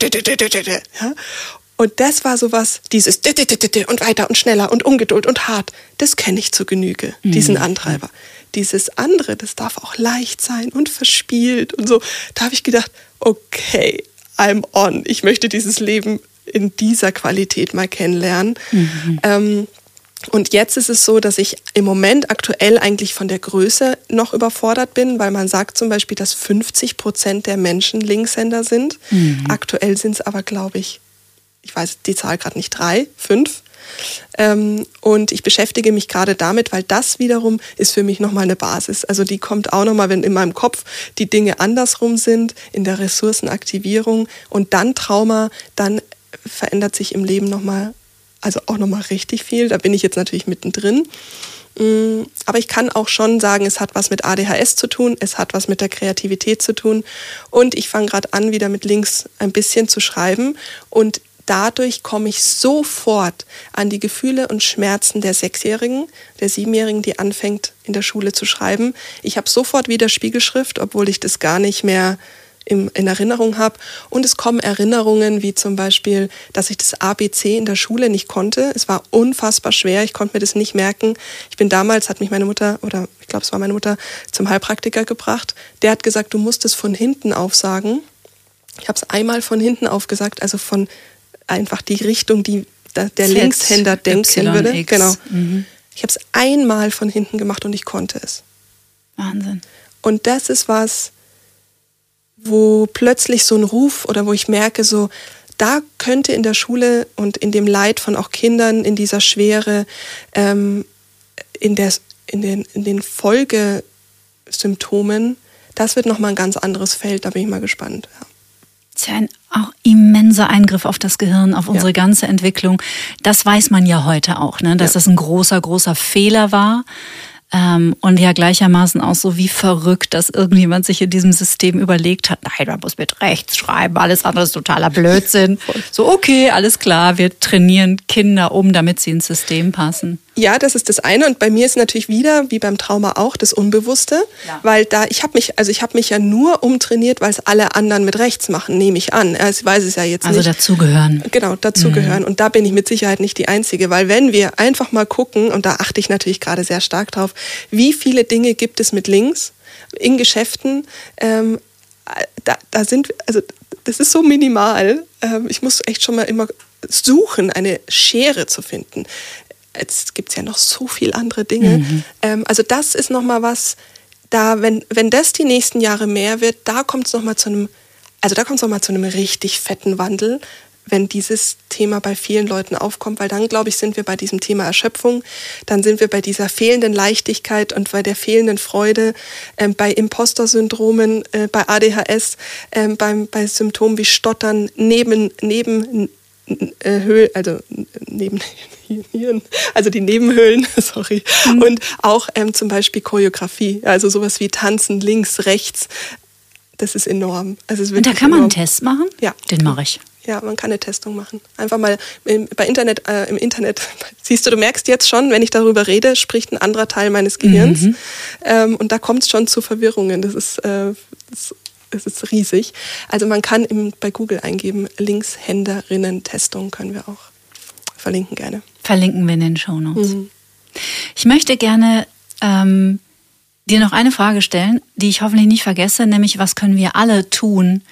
Speaker 3: ja. Und das war sowas, dieses und weiter und schneller und Ungeduld und hart, das kenne ich zur Genüge, mhm. diesen Antreiber. Dieses andere, das darf auch leicht sein und verspielt und so. Da habe ich gedacht, okay, I'm on. Ich möchte dieses Leben in dieser Qualität mal kennenlernen. Mhm. Ähm, und jetzt ist es so, dass ich im Moment aktuell eigentlich von der Größe noch überfordert bin, weil man sagt zum Beispiel, dass fünfzig Prozent der Menschen Linkshänder sind. Mhm. Aktuell sind es aber, glaube ich, ich weiß die Zahl gerade nicht, drei, fünf. Ähm, und ich beschäftige mich gerade damit, weil das wiederum ist für mich nochmal eine Basis. Also die kommt auch nochmal, wenn in meinem Kopf die Dinge andersrum sind, in der Ressourcenaktivierung und dann Trauma, dann verändert sich im Leben nochmal, also auch nochmal richtig viel. Da bin ich jetzt natürlich mittendrin. Aber ich kann auch schon sagen, es hat was mit A D H S zu tun, es hat was mit der Kreativität zu tun. Und ich fange gerade an, wieder mit links ein bisschen zu schreiben. Und dadurch komme ich sofort an die Gefühle und Schmerzen der Sechsjährigen, der Siebenjährigen, die anfängt, in der Schule zu schreiben. Ich habe sofort wieder Spiegelschrift, obwohl ich das gar nicht mehr in Erinnerung habe. Und es kommen Erinnerungen, wie zum Beispiel, dass ich das A B C in der Schule nicht konnte. Es war unfassbar schwer, ich konnte mir das nicht merken. Ich bin damals, hat mich meine Mutter, oder ich glaube, es war meine Mutter, zum Heilpraktiker gebracht. Der hat gesagt, du musst es von hinten aufsagen. Ich habe es einmal von hinten aufgesagt, also von einfach die Richtung, die der Z, Linkshänder denken y, würde. X. Genau. Mhm. Ich habe es einmal von hinten gemacht und ich konnte es.
Speaker 1: Wahnsinn.
Speaker 3: Und das ist was, wo plötzlich so ein Ruf oder wo ich merke, so, da könnte in der Schule und in dem Leid von auch Kindern, in dieser Schwere, ähm, in, der, in, den, in den Folgesymptomen, das wird nochmal ein ganz anderes Feld, da bin ich mal gespannt. Ja.
Speaker 1: Das ist ja ein auch immenser Eingriff auf das Gehirn, auf unsere ja. ganze Entwicklung. Das weiß man ja heute auch, ne? Dass ja. das ein großer, großer Fehler war. Ähm, und ja gleichermaßen auch so wie verrückt, dass irgendjemand sich in diesem System überlegt hat, nein, man muss mit rechts schreiben, alles andere ist totaler Blödsinn. So, okay, alles klar, wir trainieren Kinder um, damit sie ins System passen.
Speaker 3: Ja, das ist das eine. Und bei mir ist natürlich wieder, wie beim Trauma auch, das Unbewusste. Ja. Weil da, ich habe mich, also ich habe mich ja nur umtrainiert, weil es alle anderen mit rechts machen, nehme ich an. Ich weiß es ja jetzt
Speaker 1: also
Speaker 3: nicht.
Speaker 1: Also dazugehören.
Speaker 3: Genau, dazugehören. Mhm. Und da bin ich mit Sicherheit nicht die Einzige. Weil wenn wir einfach mal gucken, und da achte ich natürlich gerade sehr stark drauf, wie viele Dinge gibt es mit links in Geschäften, ähm, da, da sind, also das ist so minimal. Ähm, ich muss echt schon mal immer suchen, eine Schere zu finden. Jetzt gibt es ja noch so viele andere Dinge. Mhm. Ähm, also das ist nochmal was, da, wenn, wenn das die nächsten Jahre mehr wird, da kommt es nochmal zu einem, also da kommt es nochmal zu einem richtig fetten Wandel, wenn dieses Thema bei vielen Leuten aufkommt, weil dann, glaube ich, sind wir bei diesem Thema Erschöpfung, dann sind wir bei dieser fehlenden Leichtigkeit und bei der fehlenden Freude, ähm, bei Imposter-Syndromen, äh, bei A D H S, ähm, beim, bei Symptomen wie Stottern, neben, neben äh, Höhlen, also neben Hirn, also die Nebenhöhlen, sorry, mhm. und auch ähm, zum Beispiel Choreografie, also sowas wie Tanzen links, rechts, das ist enorm. Also es ist
Speaker 1: und da kann man
Speaker 3: enorm.
Speaker 1: einen Test machen?
Speaker 3: Ja.
Speaker 1: Den mache ich.
Speaker 3: Ja, man kann eine Testung machen. Einfach mal im, bei Internet, äh, im Internet, siehst du, du merkst jetzt schon, wenn ich darüber rede, spricht ein anderer Teil meines Gehirns. Mhm. Ähm, und da kommt es schon zu Verwirrungen. Das ist, äh, das, das ist riesig. Also man kann im, bei Google eingeben, Linkshänderinnen-Testung können wir auch verlinken gerne.
Speaker 1: Verlinken wir in den Shownotes.
Speaker 3: Mhm.
Speaker 1: Ich möchte gerne ähm, dir noch eine Frage stellen, die ich hoffentlich nicht vergesse, nämlich was können wir alle tun,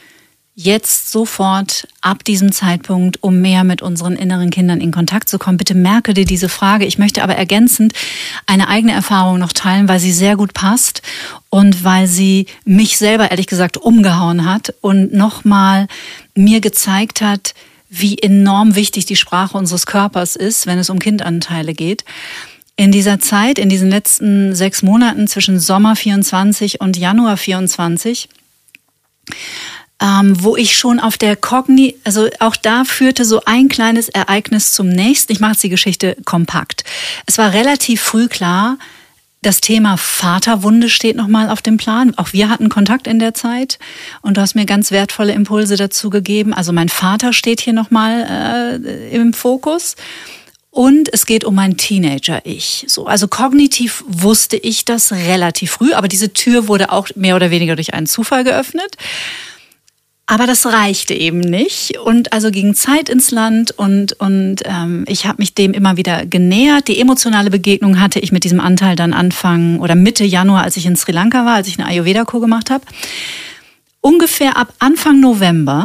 Speaker 1: jetzt sofort ab diesem Zeitpunkt, um mehr mit unseren inneren Kindern in Kontakt zu kommen. Bitte merke dir diese Frage. Ich möchte aber ergänzend eine eigene Erfahrung noch teilen, weil sie sehr gut passt und weil sie mich selber ehrlich gesagt umgehauen hat und nochmal mir gezeigt hat, wie enorm wichtig die Sprache unseres Körpers ist, wenn es um Kindanteile geht. In dieser Zeit, in diesen letzten sechs Monaten zwischen Sommer vierundzwanzig und Januar vierundzwanzig, Ähm, wo ich schon auf der Kogni, also auch da führte so ein kleines Ereignis zum nächsten. Ich mache jetzt die Geschichte kompakt. Es war relativ früh klar, das Thema Vaterwunde steht nochmal auf dem Plan. Auch wir hatten Kontakt in der Zeit und du hast mir ganz wertvolle Impulse dazu gegeben. Also mein Vater steht hier nochmal äh, im Fokus. Und es geht um mein Teenager-Ich. So, also kognitiv wusste ich das relativ früh, aber diese Tür wurde auch mehr oder weniger durch einen Zufall geöffnet. Aber das reichte eben nicht und also ging Zeit ins Land und, und ähm, ich habe mich dem immer wieder genähert. Die emotionale Begegnung hatte ich mit diesem Anteil dann Anfang oder Mitte Januar, als ich in Sri Lanka war, als ich eine Ayurveda-Kur gemacht habe. Ungefähr ab Anfang November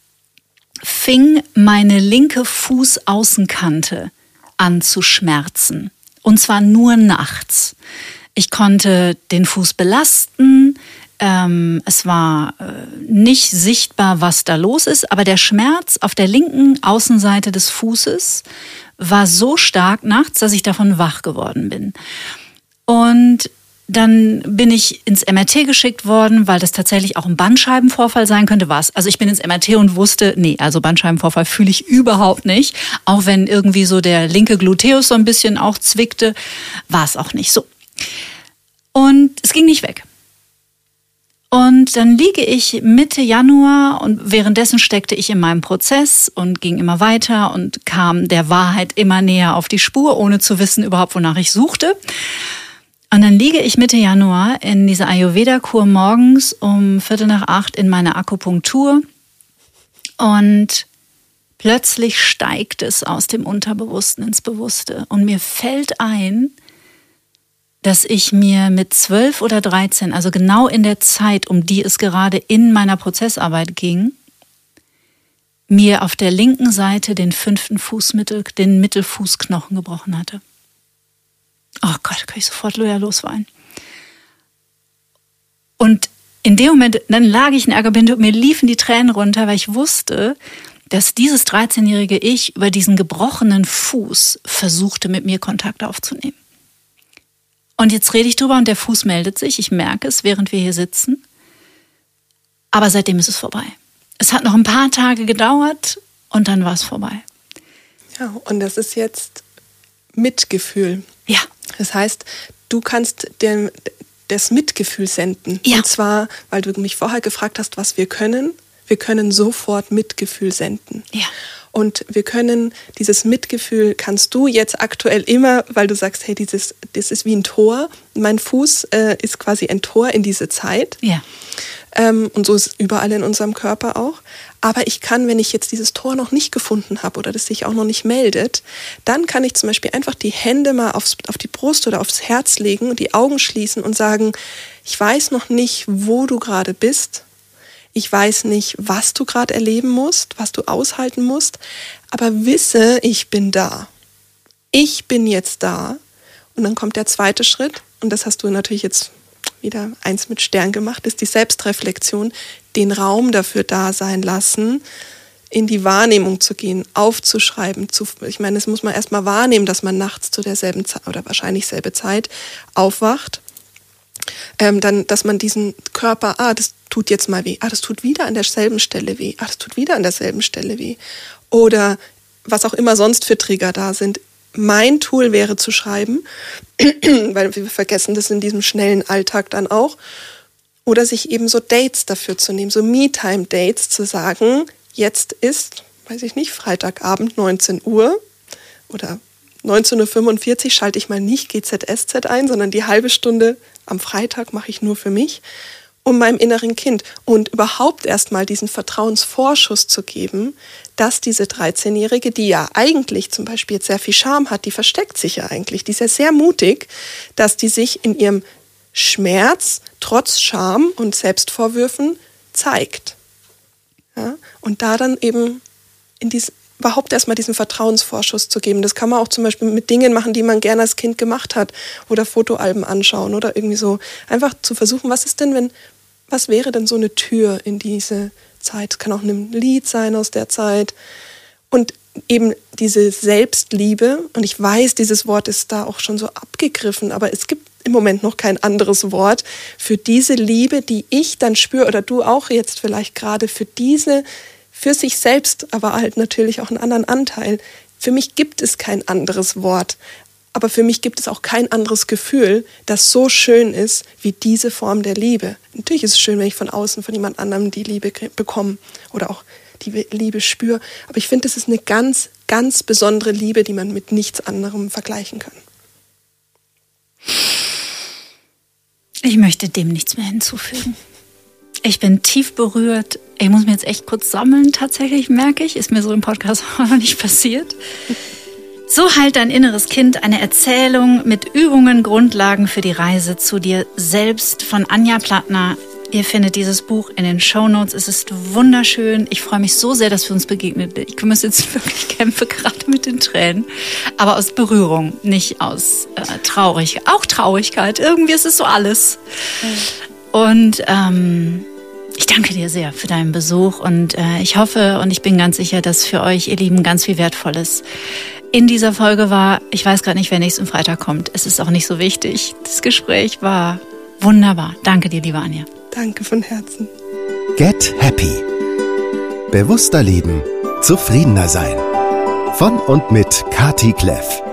Speaker 1: fing meine linke Fußaußenkante an zu schmerzen und zwar nur nachts. Ich konnte den Fuß belasten. Ähm, es war äh, nicht sichtbar, was da los ist, aber der Schmerz auf der linken Außenseite des Fußes war so stark nachts, dass ich davon wach geworden bin. Und dann bin ich ins M R T geschickt worden, weil das tatsächlich auch ein Bandscheibenvorfall sein könnte. War es. Also ich bin ins M R T und wusste, nee, also Bandscheibenvorfall fühle ich überhaupt nicht. Auch wenn irgendwie so der linke Gluteus so ein bisschen auch zwickte, war es auch nicht so. Und es ging nicht weg. Und dann liege ich Mitte Januar und währenddessen steckte ich in meinem Prozess und ging immer weiter und kam der Wahrheit immer näher auf die Spur, ohne zu wissen überhaupt, wonach ich suchte. Und dann liege ich Mitte Januar in dieser Ayurveda-Kur morgens um Viertel nach acht in meiner Akupunktur und plötzlich steigt es aus dem Unterbewussten ins Bewusste und mir fällt ein, dass ich mir mit zwölf oder dreizehn, also genau in der Zeit, um die es gerade in meiner Prozessarbeit ging, mir auf der linken Seite den fünften Fußmittel, den Mittelfußknochen gebrochen hatte. Oh Gott, kann ich sofort losweinen. Und in dem Moment, dann lag ich in Ärgerbinde und mir liefen die Tränen runter, weil ich wusste, dass dieses dreizehnjährige Ich über diesen gebrochenen Fuß versuchte, mit mir Kontakt aufzunehmen. Und jetzt rede ich drüber und der Fuß meldet sich. Ich merke es, während wir hier sitzen. Aber seitdem ist es vorbei. Es hat noch ein paar Tage gedauert und dann war es vorbei.
Speaker 3: Ja, und das ist jetzt Mitgefühl.
Speaker 1: Ja.
Speaker 3: Das heißt, du kannst dem, das Mitgefühl senden.
Speaker 1: Ja.
Speaker 3: Und zwar, weil du mich vorher gefragt hast, was wir können. Wir können sofort Mitgefühl senden.
Speaker 1: Ja.
Speaker 3: Und wir können, dieses Mitgefühl kannst du jetzt aktuell immer, weil du sagst, hey, dieses, das ist wie ein Tor. Mein Fuß äh, ist quasi ein Tor in diese Zeit.
Speaker 1: Ja.
Speaker 3: Ähm, und so ist es überall in unserem Körper auch. Aber ich kann, wenn ich jetzt dieses Tor noch nicht gefunden habe oder das sich auch noch nicht meldet, dann kann ich zum Beispiel einfach die Hände mal aufs, auf die Brust oder aufs Herz legen und die Augen schließen und sagen, ich weiß noch nicht, wo du gerade bist. Ich weiß nicht, was du gerade erleben musst, was du aushalten musst, aber wisse, ich bin da. Ich bin jetzt da. Und dann kommt der zweite Schritt, und das hast du natürlich jetzt wieder eins mit Stern gemacht, ist die Selbstreflexion, den Raum dafür da sein lassen, in die Wahrnehmung zu gehen, aufzuschreiben. Zu, ich meine, das muss man erstmal wahrnehmen, dass man nachts zu derselben Zeit oder wahrscheinlich selbe Zeit aufwacht. Ähm, dann, dass man diesen Körper, ah, das tut jetzt mal weh, ah, das tut wieder an derselben Stelle weh, ah, das tut wieder an derselben Stelle weh. Oder was auch immer sonst für Trigger da sind. Mein Tool wäre zu schreiben, weil wir vergessen das in diesem schnellen Alltag dann auch. Oder sich eben so Dates dafür zu nehmen, so Me-Time-Dates zu sagen, jetzt ist, weiß ich nicht, Freitagabend neunzehn Uhr oder neunzehn Uhr fünfundvierzig schalte ich mal nicht G Z S Z ein, sondern die halbe Stunde am Freitag mache ich nur für mich, um meinem inneren Kind und überhaupt erstmal diesen Vertrauensvorschuss zu geben, dass diese dreizehnjährige, die ja eigentlich zum Beispiel jetzt sehr viel Scham hat, die versteckt sich ja eigentlich, die ist ja sehr mutig, dass die sich in ihrem Schmerz trotz Scham und Selbstvorwürfen zeigt. Ja? Und da dann eben in dies, überhaupt erstmal diesen Vertrauensvorschuss zu geben. Das kann man auch zum Beispiel mit Dingen machen, die man gerne als Kind gemacht hat oder Fotoalben anschauen oder irgendwie so. Einfach zu versuchen, was ist denn, wenn, was wäre denn so eine Tür in diese Zeit? Es kann auch ein Lied sein aus der Zeit. Und eben diese Selbstliebe, und ich weiß, dieses Wort ist da auch schon so abgegriffen, aber es gibt im Moment noch kein anderes Wort für diese Liebe, die ich dann spüre oder du auch jetzt vielleicht gerade für diese für sich selbst, aber halt natürlich auch einen anderen Anteil. Für mich gibt es kein anderes Wort, aber für mich gibt es auch kein anderes Gefühl, das so schön ist wie diese Form der Liebe. Natürlich ist es schön, wenn ich von außen von jemand anderem die Liebe bekomme oder auch die Liebe spüre, aber ich finde, es ist eine ganz, ganz besondere Liebe, die man mit nichts anderem vergleichen kann.
Speaker 1: Ich möchte dem nichts mehr hinzufügen. Ich bin tief berührt. Ich muss mir jetzt echt kurz sammeln, tatsächlich, merke ich. Ist mir so im Podcast auch noch nicht passiert. So heilt dein inneres Kind, eine Erzählung mit Übungen, Grundlagen für die Reise zu dir selbst von Anja Plattner. Ihr findet dieses Buch in den Shownotes. Es ist wunderschön. Ich freue mich so sehr, dass wir uns begegnen. Ich muss jetzt wirklich kämpfen, gerade mit den Tränen. Aber aus Berührung, nicht aus äh, Traurigkeit. Auch Traurigkeit. Irgendwie ist es so alles. Mhm. Und ähm, ich danke dir sehr für deinen Besuch. Und äh, ich hoffe und ich bin ganz sicher, dass für euch, ihr Lieben, ganz viel Wertvolles in dieser Folge war. Ich weiß gerade nicht, wer nächsten Freitag kommt. Es ist auch nicht so wichtig. Das Gespräch war wunderbar. Danke dir, liebe Anja.
Speaker 3: Danke von Herzen.
Speaker 2: Get Happy. Bewusster leben, zufriedener sein. Von und mit Kati Kleff.